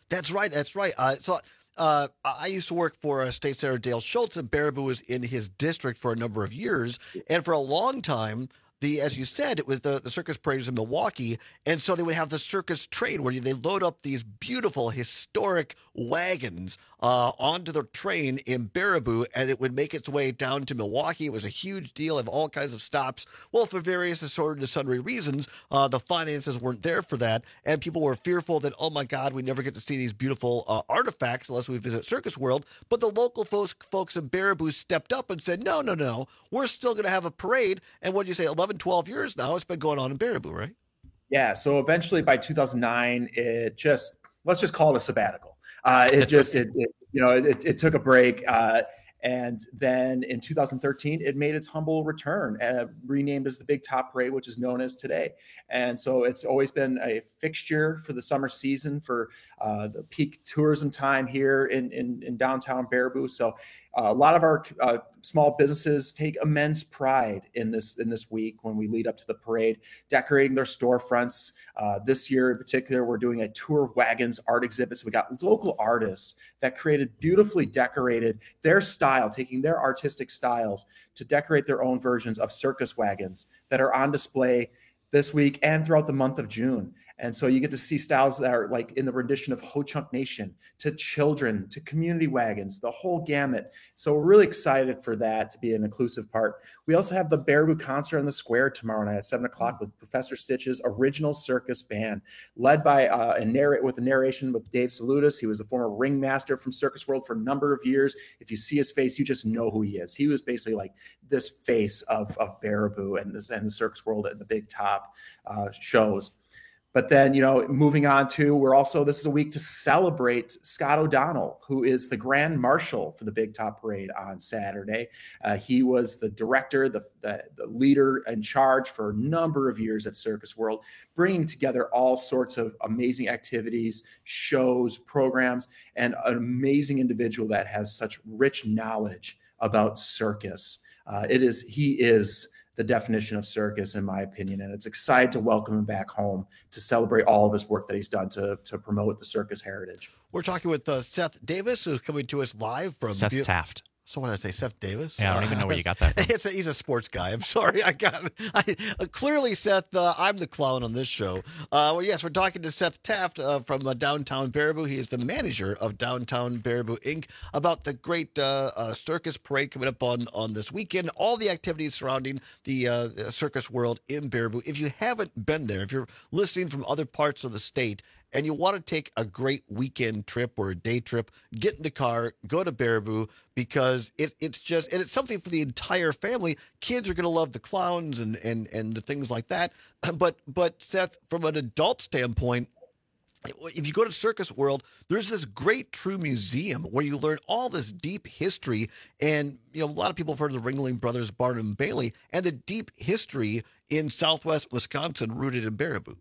That's right. That's right. Uh, so uh, I used to work for uh, State Senator Dale Schultz, and Baraboo was in his district for a number of years. And for a long time, the as you said, it was the, the circus parade was in Milwaukee. And so they would have the circus train where they load up these beautiful historic wagons uh, onto the train in Baraboo, and it would make its way down to Milwaukee. It was a huge deal of all kinds of stops. Well, for various assorted and sundry reasons, uh, the finances weren't there for that, and people were fearful that, oh my God, we never get to see these beautiful uh, artifacts unless we visit Circus World. But the local folks, folks in Baraboo stepped up and said, no, no, no, we're still going to have a parade. And what do you say, eleven, twelve years now, it's been going on in Baraboo, right? Yeah. So eventually by two thousand nine, it just, let's just call it a sabbatical. Uh, it just, it, it, you know, it, it took a break. Uh, and then in two thousand thirteen, it made its humble return, uh, renamed as the Big Top Parade, which is known as today. And so it's always been a fixture for the summer season, for uh, the peak tourism time here in, in, in downtown Baraboo. So uh, a lot of our uh, small businesses take immense pride in this in this week when we lead up to the parade, decorating their storefronts. Uh, this year in particular, we're doing a tour of wagons art exhibit. So we got local artists that created beautifully decorated their style, taking their artistic styles to decorate their own versions of circus wagons that are on display this week and throughout the month of June. And so you get to see styles that are like in the rendition of Ho Chunk Nation, to children, to community wagons, the whole gamut. So we're really excited for that to be an inclusive part. We also have the Baraboo concert on the square tomorrow night at seven o'clock with Professor Stitch's original circus band, led by uh, a narrate with a narration with Dave Salutis. He was the former ringmaster from Circus World for a number of years. If you see his face, you just know who he is. He was basically like this face of, of Baraboo and, this, and the Circus World and the Big Top uh, shows. But then, you know, moving on to, we're also, this is a week to celebrate Scott O'Donnell, who is the Grand Marshal for the Big Top Parade on Saturday. Uh, he was the director, the, the, the leader in charge for a number of years at Circus World, bringing together all sorts of amazing activities, shows, programs, and an amazing individual that has such rich knowledge about circus. Uh, it is, he is the definition of circus, in my opinion, and it's excited to welcome him back home to celebrate all of his work that he's done to, to promote the circus heritage. We're talking with uh, Seth Davis, who's coming to us live from Seth Be- Taft. So what did I say, Seth Davis? Yeah, I don't even know where you got that from. It's a, he's a sports guy. I'm sorry. I got it. I, uh, clearly, Seth, uh, I'm the clown on this show. Uh, well, yes, we're talking to Seth Taft uh, from uh, Downtown Baraboo. He is the manager of Downtown Baraboo, Incorporated, about the great uh, uh, circus parade coming up on, on this weekend, all the activities surrounding the uh, circus world in Baraboo. If you haven't been there, if you're listening from other parts of the state, and you want to take a great weekend trip or a day trip, get in the car, go to Baraboo, because it, it's just, and it's something for the entire family. Kids are going to love the clowns and, and, and the things like that. But, but Seth, from an adult standpoint, if you go to Circus World, there's this great true museum where you learn all this deep history. And, you know, a lot of people have heard of the Ringling Brothers, Barnum and Bailey, and the deep history in Southwest Wisconsin rooted in Baraboo.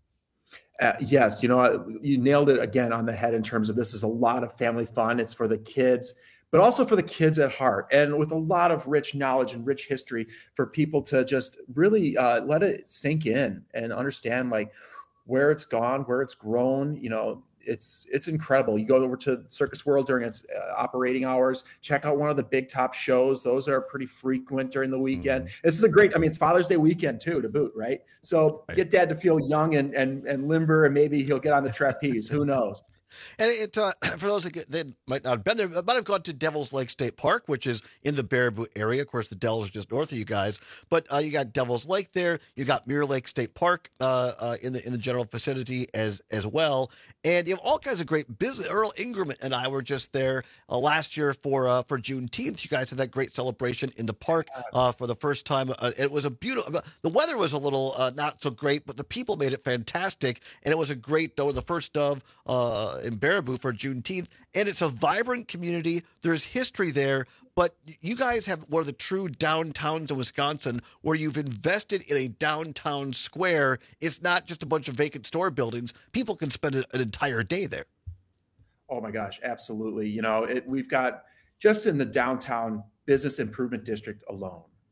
Uh, yes, you know, you nailed it again on the head in terms of this is a lot of family fun. It's for the kids, but also for the kids at heart, and with a lot of rich knowledge and rich history for people to just really uh, let it sink in and understand like where it's gone, where it's grown. You know, it's it's incredible. You go over to Circus World during its uh, operating hours, check out one of the Big Top shows. Those are pretty frequent during the weekend. Mm-hmm. This is a great, I mean, it's Father's Day weekend too, to boot, right? So right. Get dad to feel young and, and, and limber, and maybe he'll get on the trapeze. Who knows? And it, uh, for those that, that might not have been there, might have gone to Devil's Lake State Park, which is in the Baraboo area. Of course, the Dells are just north of you guys. But uh, you got Devil's Lake there. You got Mirror Lake State Park uh, uh, in the in the general vicinity as as well. And you have all kinds of great business. Earl Ingram and I were just there uh, last year for uh, for Juneteenth. You guys had that great celebration in the park uh, for the first time. Uh, it was a beautiful. The weather was a little uh, not so great, but the people made it fantastic. And it was a great, uh, the first of uh, in Baraboo for Juneteenth. And it's a vibrant community. There's history there. But you guys have one of the true downtowns in Wisconsin where you've invested in a downtown square. It's not just a bunch of vacant store buildings. People can spend an entire day there. Oh my gosh, absolutely. You know, it, we've got just in the downtown business improvement district alone,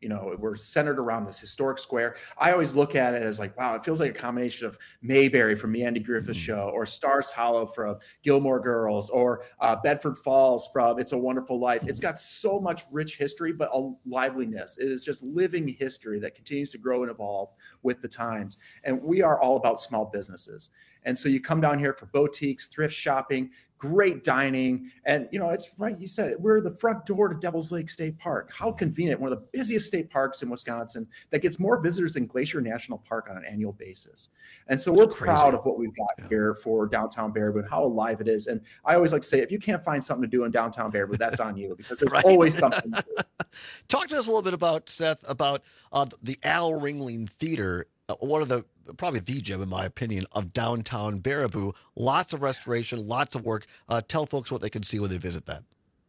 You know, we're centered around this historic square. I always look at it as like, wow, it feels like a combination of Mayberry from the Andy Griffith Show, or Stars Hollow from Gilmore Girls, or uh, Bedford Falls from It's a Wonderful Life. It's got so much rich history, but a liveliness. It is just living history that continues to grow and evolve with the times. And we are all about small businesses. And so you come down here for boutiques, thrift shopping, great dining. And, you know, it's right. You said it. We're the front door to Devil's Lake State Park. How convenient. One of the busiest state parks in Wisconsin that gets more visitors than Glacier National Park on an annual basis. And so we're proud of what we've got yeah. here for downtown Baraboo and how alive it is. And I always like to say, if you can't find something to do in downtown Baraboo, that's on you, because there's right. always something to do. Talk to us a little bit about, Seth, about uh, the Al Ringling Theater, uh, one of the probably the gem, in my opinion, of downtown Baraboo. Lots of restoration, lots of work. Uh, tell folks what they can see when they visit that.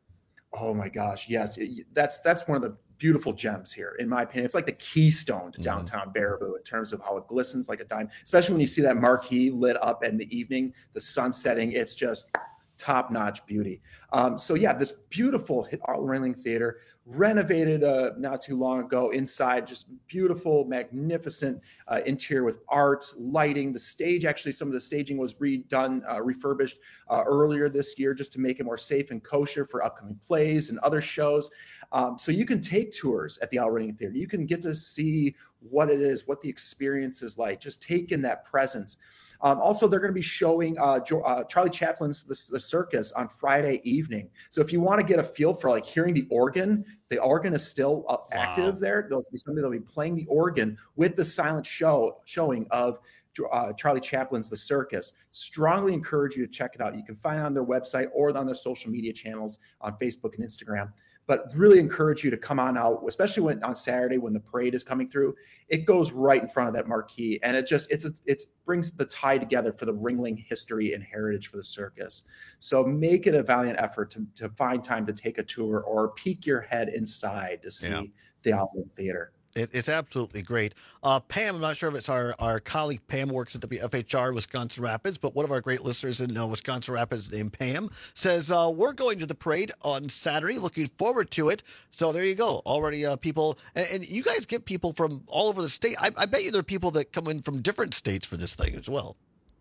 Oh my gosh, yes, it, that's that's one of the beautiful gems here, in my opinion. It's like the keystone to downtown mm-hmm. Baraboo in terms of how it glistens like a dime, especially when you see that marquee lit up in the evening, the sun setting. It's just top-notch beauty. Um, so yeah, this beautiful Al Ringling Theater, renovated uh, not too long ago inside, just beautiful, magnificent uh, interior with art, lighting. The stage, actually, some of the staging was redone, uh, refurbished uh, earlier this year just to make it more safe and kosher for upcoming plays and other shows. Um, so you can take tours at the Al Ringling Theater. You can get to see what it is, what the experience is like, just take in that presence. Um, also, they're going to be showing uh, uh, Charlie Chaplin's the, the Circus on Friday evening. So if you want to get a feel for like hearing the organ, the organ is still uh, active wow. there. There'll be somebody that'll be playing the organ with the silent show showing of uh, Charlie Chaplin's The Circus. Strongly encourage you to check it out. You can find it on their website or on their social media channels on Facebook and Instagram. But really encourage you to come on out, especially when on Saturday when the parade is coming through. It goes right in front of that marquee, and it just it's it brings the tie together for the Ringling history and heritage for the circus. So make it a valiant effort to to find time to take a tour or peek your head inside to see yeah. the Al Ringling Theater. It, it's absolutely great. Uh, Pam, I'm not sure if it's our, our colleague Pam works at W F H R Wisconsin Rapids, but one of our great listeners in uh, Wisconsin Rapids named Pam says, uh, we're going to the parade on Saturday, looking forward to it. So there you go. Already uh, people, and, and you guys get people from all over the state. I, I bet you there are people that come in from different states for this thing as well.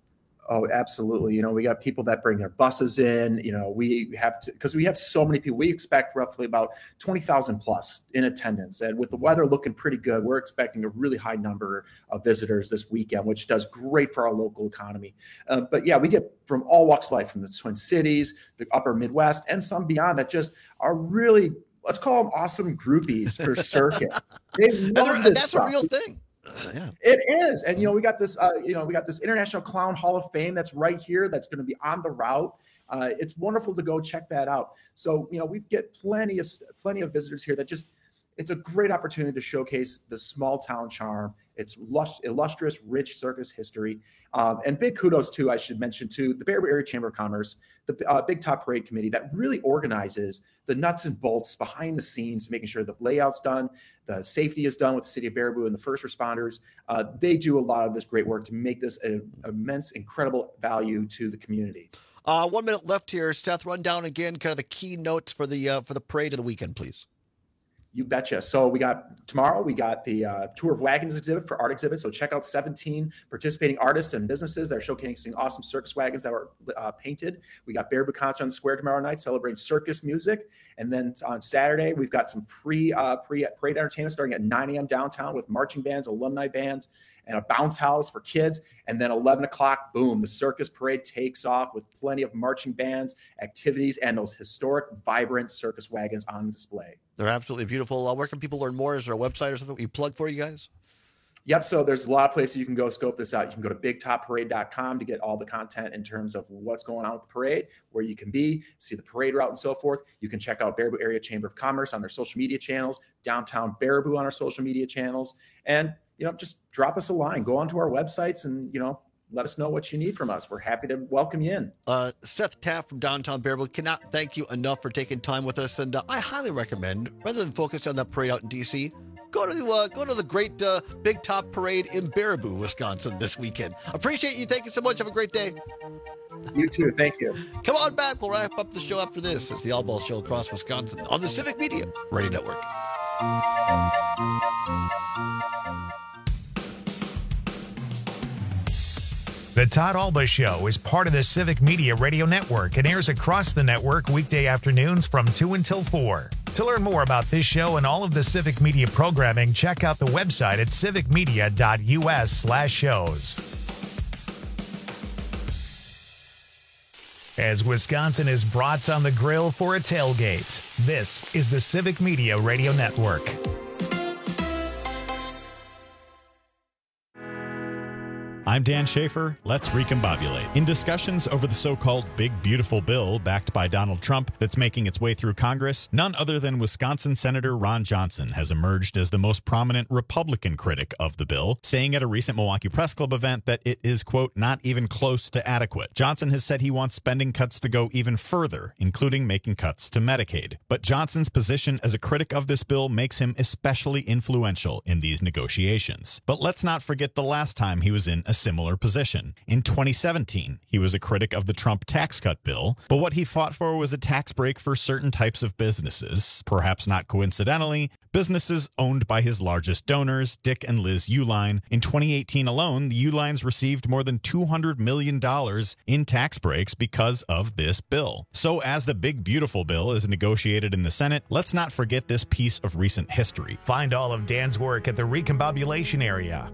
Oh, absolutely. You know, we got people that bring their buses in. You know, we have to, because we have so many people. We expect roughly about twenty thousand plus in attendance. And with the weather looking pretty good, we're expecting a really high number of visitors this weekend, which does great for our local economy. Uh, but yeah, we get from all walks of life, from the Twin Cities, the upper Midwest, and some beyond that just are really, let's call them awesome groupies for circuit. They love and this that's stuff. a real thing. Yeah. It is. And, you know, we got this, uh, you know, we got this International Clown Hall of Fame that's right here. That's going to be on the route. Uh, it's wonderful to go check that out. So, you know, we get plenty of, plenty of visitors here that just, it's a great opportunity to showcase the small town charm. It's lush, illustrious, rich circus history. Um, and big kudos too, I should mention too, the Baraboo Area Chamber of Commerce, the uh, Big Top Parade Committee that really organizes the nuts and bolts behind the scenes, making sure the layout's done, the safety is done with the city of Baraboo and the first responders. Uh, they do a lot of this great work to make this an immense, incredible value to the community. Uh, one minute left here. Seth, run down again kind of the key notes for the uh, for the parade of the weekend, please. You betcha. So we got tomorrow, we got the uh, Tour of Wagons exhibit for art exhibit. So check out seventeen participating artists and businesses that are showcasing awesome circus wagons that were uh, painted. We got Baraboo Concert on the Square tomorrow night celebrating circus music. And then on Saturday, we've got some pre, uh, pre parade entertainment starting at nine a.m. downtown with marching bands, alumni bands, and a bounce house for kids. And then eleven o'clock, boom, the circus parade takes off with plenty of marching bands, activities, and those historic, vibrant circus wagons on display. They're absolutely beautiful. Uh, where can people learn more? Is there a website or something you plug for you guys? Yep. So there's a lot of places you can go scope this out. You can go to big top parade dot com to get all the content in terms of what's going on with the parade, where you can be, see the parade route and so forth. You can check out Baraboo Area Chamber of Commerce on their social media channels, Downtown Baraboo on our social media channels, and, you know, just drop us a line, go onto our websites and, you know, let us know what you need from us. We're happy to welcome you in. Uh, Seth Taft from Downtown Baraboo, cannot thank you enough for taking time with us. And uh, I highly recommend, rather than focus on that parade out in D C, go to uh, go to the great uh, Big Top Parade in Baraboo, Wisconsin this weekend. Appreciate you. Thank you so much. Have a great day. You too. Thank you. Come on back. We'll wrap up the show after this. It's the All Ball Show across Wisconsin on the Civic Media Radio Network. The Todd Alba Show is part of the Civic Media Radio Network and airs across the network weekday afternoons from two until four. To learn more about this show and all of the Civic Media programming, check out the website at civicmedia.us slash shows. As Wisconsin is brats on the grill for a tailgate, this is the Civic Media Radio Network. I'm Dan Schaefer. Let's recombobulate. In discussions over the so-called Big Beautiful Bill backed by Donald Trump that's making its way through Congress, none other than Wisconsin Senator Ron Johnson has emerged as the most prominent Republican critic of the bill, saying at a recent Milwaukee Press Club event that it is, quote, not even close to adequate. Johnson has said he wants spending cuts to go even further, including making cuts to Medicaid. But Johnson's position as a critic of this bill makes him especially influential in these negotiations. But let's not forget the last time he was in a similar position. In twenty seventeen, he was a critic of the Trump tax cut bill, but what he fought for was a tax break for certain types of businesses, perhaps not coincidentally, businesses owned by his largest donors, Dick and Liz Uihlein. In twenty eighteen alone, the Uihleins received more than two hundred million dollars in tax breaks because of this bill. So as the Big Beautiful Bill is negotiated in the Senate, let's not forget this piece of recent history. Find all of Dan's work at the Recombobulation area.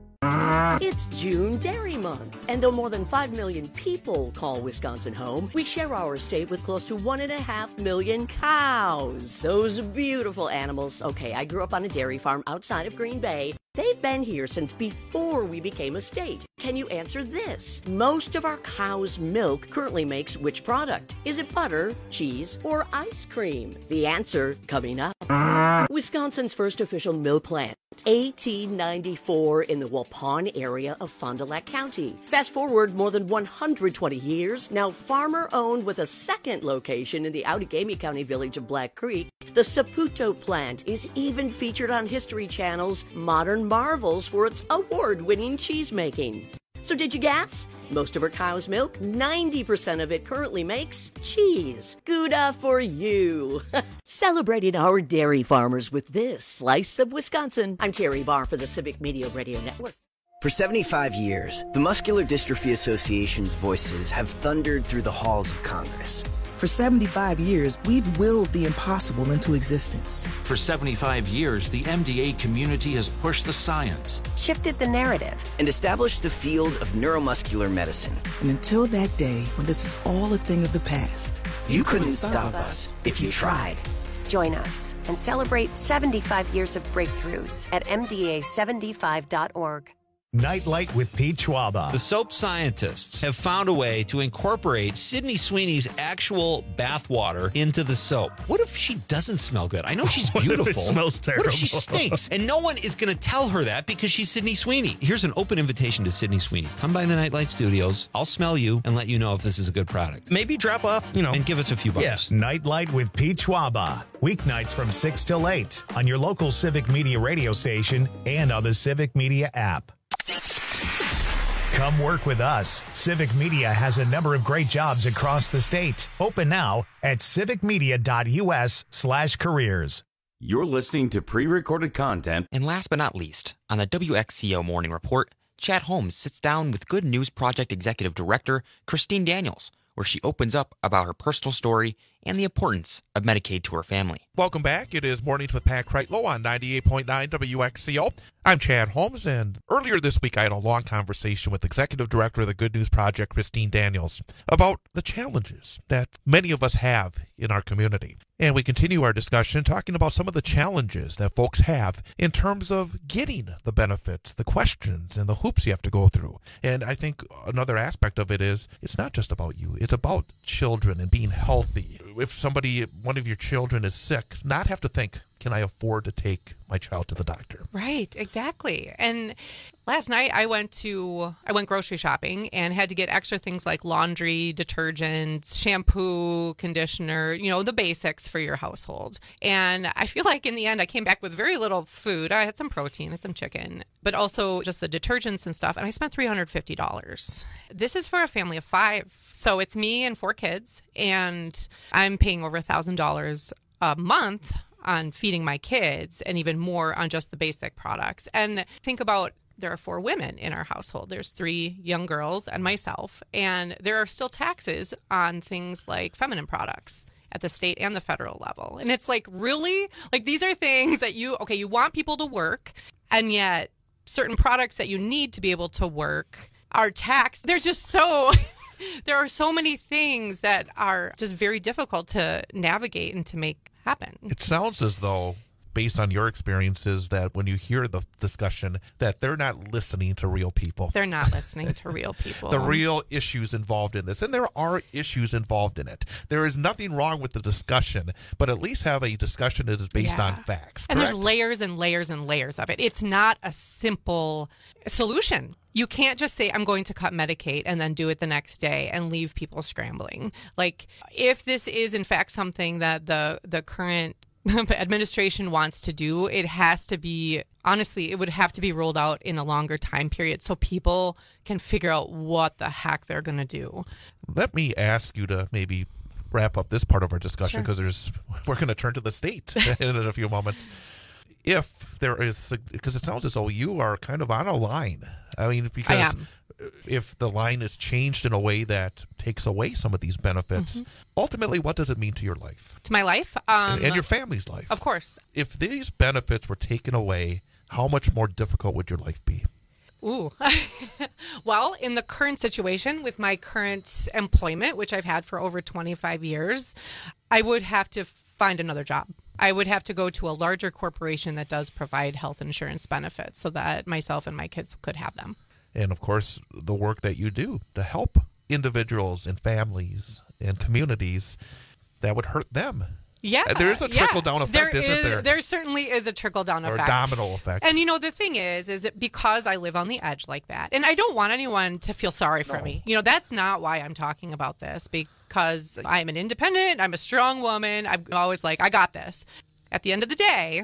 It's June Dairy Month, and though more than five million people call Wisconsin home, we share our state with close to one and a half million cows. Those beautiful animals. Okay, I grew up on a dairy farm outside of Green Bay. They've been here since before we became a state. Can you answer this? Most of our cow's milk currently makes which product? Is it butter, cheese, or ice cream? The answer coming up. Wisconsin's first official milk plant, eighteen ninety-four, in the Waupun area of Fond du Lac County. Fast forward more than one hundred twenty years, now farmer-owned with a second location in the Outagamie County village of Black Creek. The Saputo plant is even featured on History Channel's Modern Marvels for its award-winning cheese making. So did you guess? Most of our cow's milk, ninety percent of it currently makes cheese. Gouda for you. Celebrating our dairy farmers with this slice of Wisconsin. I'm Terry Barr for the Civic Media Radio Network. For seventy-five years, the Muscular Dystrophy Association's voices have thundered through the halls of Congress. For seventy-five years, we've willed the impossible into existence. For seventy-five years, the M D A community has pushed the science, shifted the narrative, and established the field of neuromuscular medicine. And until that day, when this is all a thing of the past, you, you couldn't stop us if you tried. Join us and celebrate seventy-five years of breakthroughs at M D A seventy-five dot org. Nightlight with Pete Schwaba. The soap scientists have found a way to incorporate Sydney Sweeney's actual bathwater into the soap. What if she doesn't smell good? I know she's beautiful. What if it smells terrible? What if she stinks? And no one is going to tell her that because she's Sydney Sweeney. Here's an open invitation to Sydney Sweeney. Come by the Nightlight Studios. I'll smell you and let you know if this is a good product. Maybe drop off, you know. And give us a few bucks. Yes. Nightlight with Pete Schwaba. Weeknights from six till eight on your local Civic Media radio station and on the Civic Media app. Come work with us. Civic Media has a number of great jobs across the state. Open now at civicmedia.us slash careers. You're listening to pre-recorded content. And last but not least, on the W X C O Morning Report, Chad Holmes sits down with Good News Project Executive Director Christine Daniels, where she opens up about her personal story and the importance of Medicaid to her family. Welcome back. It is Mornings with Pat Kreitlow on ninety-eight point nine W X C O. I'm Chad Holmes, and earlier this week I had a long conversation with Executive Director of the Good News Project, Christine Daniels, about the challenges that many of us have in our community. And we continue our discussion talking about some of the challenges that folks have in terms of getting the benefits, the questions, and the hoops you have to go through. And I think another aspect of it is it's not just about you. It's about children and being healthy. If somebody, one of your children is sick, not have to think, can I afford to take my child to the doctor? Right, exactly. And last night I went to, I went grocery shopping and had to get extra things like laundry, detergents, shampoo, conditioner, you know, the basics for your household. And I feel like in the end I came back with very little food. I had some protein and some chicken, but also just the detergents and stuff. And I spent three hundred fifty dollars. This is for a family of five. So it's me and four kids, and I'm paying over one thousand dollars a month on feeding my kids and even more on just the basic products. And think about, there are four women in our household. There's three young girls and myself, and there are still taxes on things like feminine products at the state and the federal level. And it's like, really? Like, these are things that you, okay, you want people to work, and yet certain products that you need to be able to work are taxed. They're just so, there are so many things that are just very difficult to navigate and to make happen. It sounds as though, based on your experiences, that when you hear the discussion, that they're not listening to real people. They're not listening to real people. The real issues involved in this. And there are issues involved in it. There is nothing wrong with the discussion, but at least have a discussion that is based Yeah. on facts. And correct? there's layers and layers and layers of it. It's not a simple solution. You can't just say, I'm going to cut Medicaid and then do it the next day and leave people scrambling. Like, if this is in fact something that the the current administration wants to do, it has to be, honestly, it would have to be rolled out in a longer time period so people can figure out what the heck they're going to do. Let me ask you to maybe wrap up this part of our discussion, Sure. because there's we're going to turn to the state in a few moments. If there is, because it sounds as though you are kind of on a line. I mean, because I am. if the line is changed in a way that takes away some of these benefits, Mhm. ultimately, what does it mean to your life? To my life. Um, and, and your family's life? Of course. If these benefits were taken away, how much more difficult would your life be? Ooh. Well, in the current situation with my current employment, which I've had for over twenty-five years, I would have to find another job. I would have to go to a larger corporation that does provide health insurance benefits so that myself and my kids could have them. And of course, the work that you do to help individuals and families and communities, that would hurt them. Yeah. There is a trickle-down yeah. effect, There isn't is- there? There certainly is a trickle-down Or a effect. domino effect. And, you know, the thing is, is that because I live on the edge like that, and I don't want anyone to feel sorry for No. me. You know, that's not why I'm talking about this, because I'm an independent, I'm a strong woman. I'm always like, I got this. At the end of the day,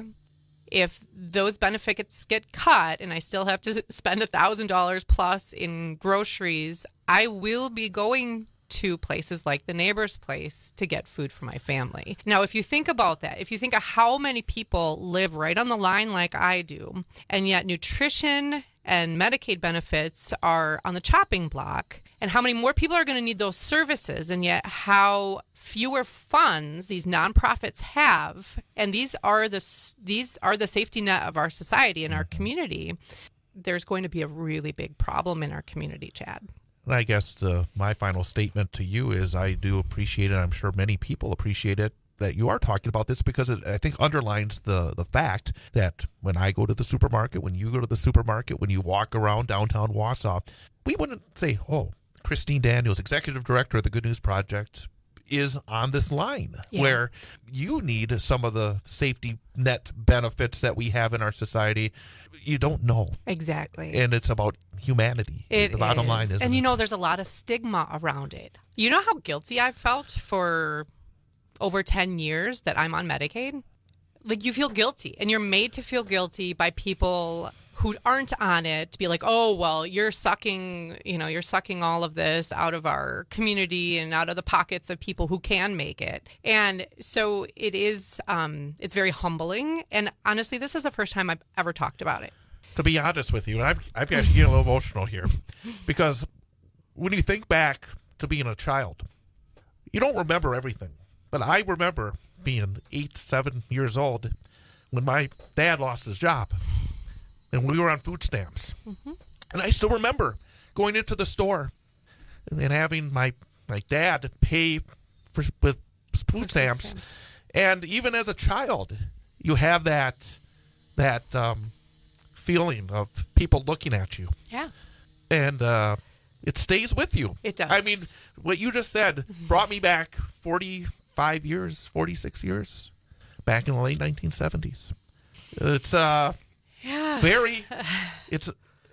if those benefits get cut and I still have to spend one thousand dollars plus in groceries, I will be going to places like the neighbor's place to get food for my family. Now, if you think about that, if you think of how many people live right on the line like I do, and yet nutrition and Medicaid benefits are on the chopping block, and how many more people are going to need those services, and yet how fewer funds these nonprofits have, and these are the these are the safety net of our society and our community, there's going to be a really big problem in our community, Chad. And I guess uh, my final statement to you is I do appreciate it. I'm sure many people appreciate it that you are talking about this, because it, I think, underlines the, the fact that when I go to the supermarket, when you go to the supermarket, when you walk around downtown Wausau, we wouldn't say, oh, Christine Daniels, Executive Director of the Good News Project, is on this line, Yeah. where you need some of the safety net benefits that we have in our society. You don't know. Exactly. And it's about humanity. It the bottom is. line is. And you know, there's a lot of stigma around it. You know how guilty I've felt for over ten years that I'm on Medicaid? Like, you feel guilty, and you're made to feel guilty by people who aren't on it to be like, oh, well, you're sucking, you know, you're sucking all of this out of our community and out of the pockets of people who can make it. And so it is, um, it's very humbling. And honestly, this is the first time I've ever talked about it. To be honest with you, and I've, I've got to get a little emotional here, because when you think back to being a child, you don't remember everything. But I remember being eight, seven years old when my dad lost his job, and we were on food stamps. Mm-hmm. And I still remember going into the store and having my, my dad pay for with food stamps. stamps. And even as a child, you have that that um, feeling of people looking at you. Yeah. And uh, it stays with you. It does. I mean, what you just said brought me back forty-five years, forty-six years, back in the late nineteen seventies. It's uh, yeah. very, it's,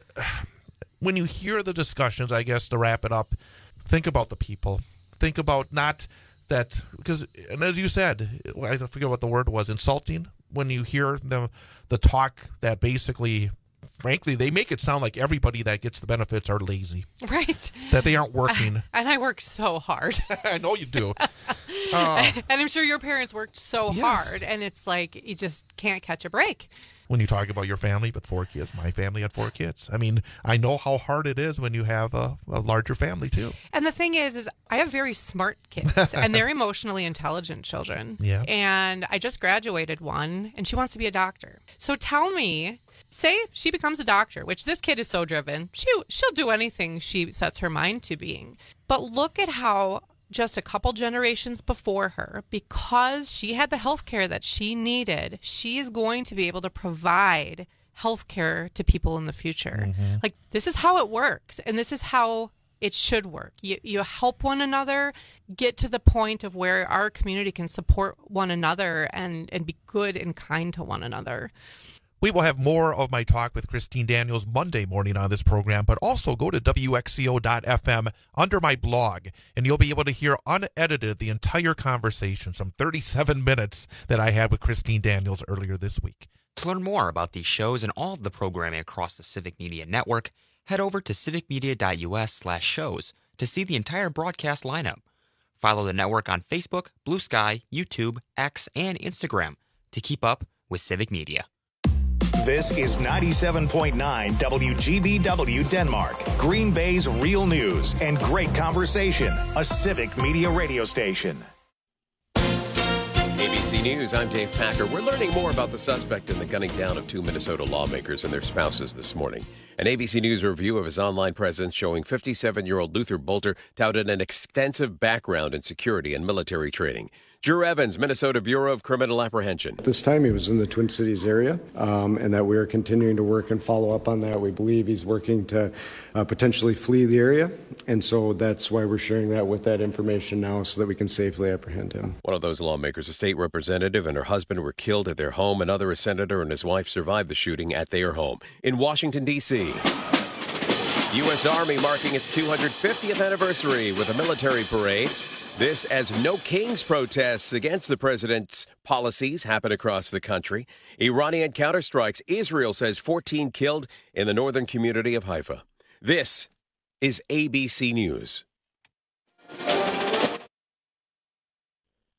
when you hear the discussions, I guess, to wrap it up, think about the people. Think about not that, because, and as you said, I forget what the word was, insulting, when you hear the, the talk that basically frankly, they make it sound like everybody that gets the benefits are lazy. Right. That they aren't working. And I work so hard. I know you do. Uh, and I'm sure your parents worked so yes. hard, and it's like you just can't catch a break. When you talk about your family with four kids, my family had four kids. I mean, I know how hard it is when you have a, a larger family, too. And the thing is, is I have very smart kids, and they're emotionally intelligent children. Yeah. And I just graduated one, and she wants to be a doctor. So tell me, say she becomes a doctor, which this kid is so driven. She, she'll do anything she sets her mind to being. But look at how just a couple generations before her, because she had the health care that she needed, she is going to be able to provide health care to people in the future. Mm-hmm. Like, this is how it works, and this is how it should work. You, you help one another get to the point of where our community can support one another and, and be good and kind to one another. We will have more of my talk with Christine Daniels Monday morning on this program, but also go to W X C O dot F M under my blog, and you'll be able to hear unedited the entire conversation, some thirty-seven minutes that I had with Christine Daniels earlier this week. To learn more about these shows and all of the programming across the Civic Media Network, head over to civicmedia.us slash shows to see the entire broadcast lineup. Follow the network on Facebook, Blue Sky, YouTube, X, and Instagram to keep up with Civic Media. This is ninety-seven point nine W G B W Denmark, Green Bay's real news and great conversation, a Civic Media radio station. A B C News, I'm Dave Packer. We're learning more about the suspect in the gunning down of two Minnesota lawmakers and their spouses this morning. An A B C News review of his online presence showing fifty-seven-year-old Luther Bolter touted an extensive background in security and military training. Drew Evans, Minnesota Bureau of Criminal Apprehension. This time he was in the Twin Cities area, um, and that we are continuing to work and follow up on that. We believe he's working to uh, potentially flee the area, and so that's why we're sharing that with that information now so that we can safely apprehend him. One of those lawmakers, a state representative, and her husband were killed at their home. Another, a senator, and his wife survived the shooting at their home. In Washington, D C, U S Army marking its two hundred fiftieth anniversary with a military parade. This as No Kings protests against the president's policies happen across the country. Iranian counterstrikes. Israel says fourteen killed in the northern community of Haifa. This is A B C News.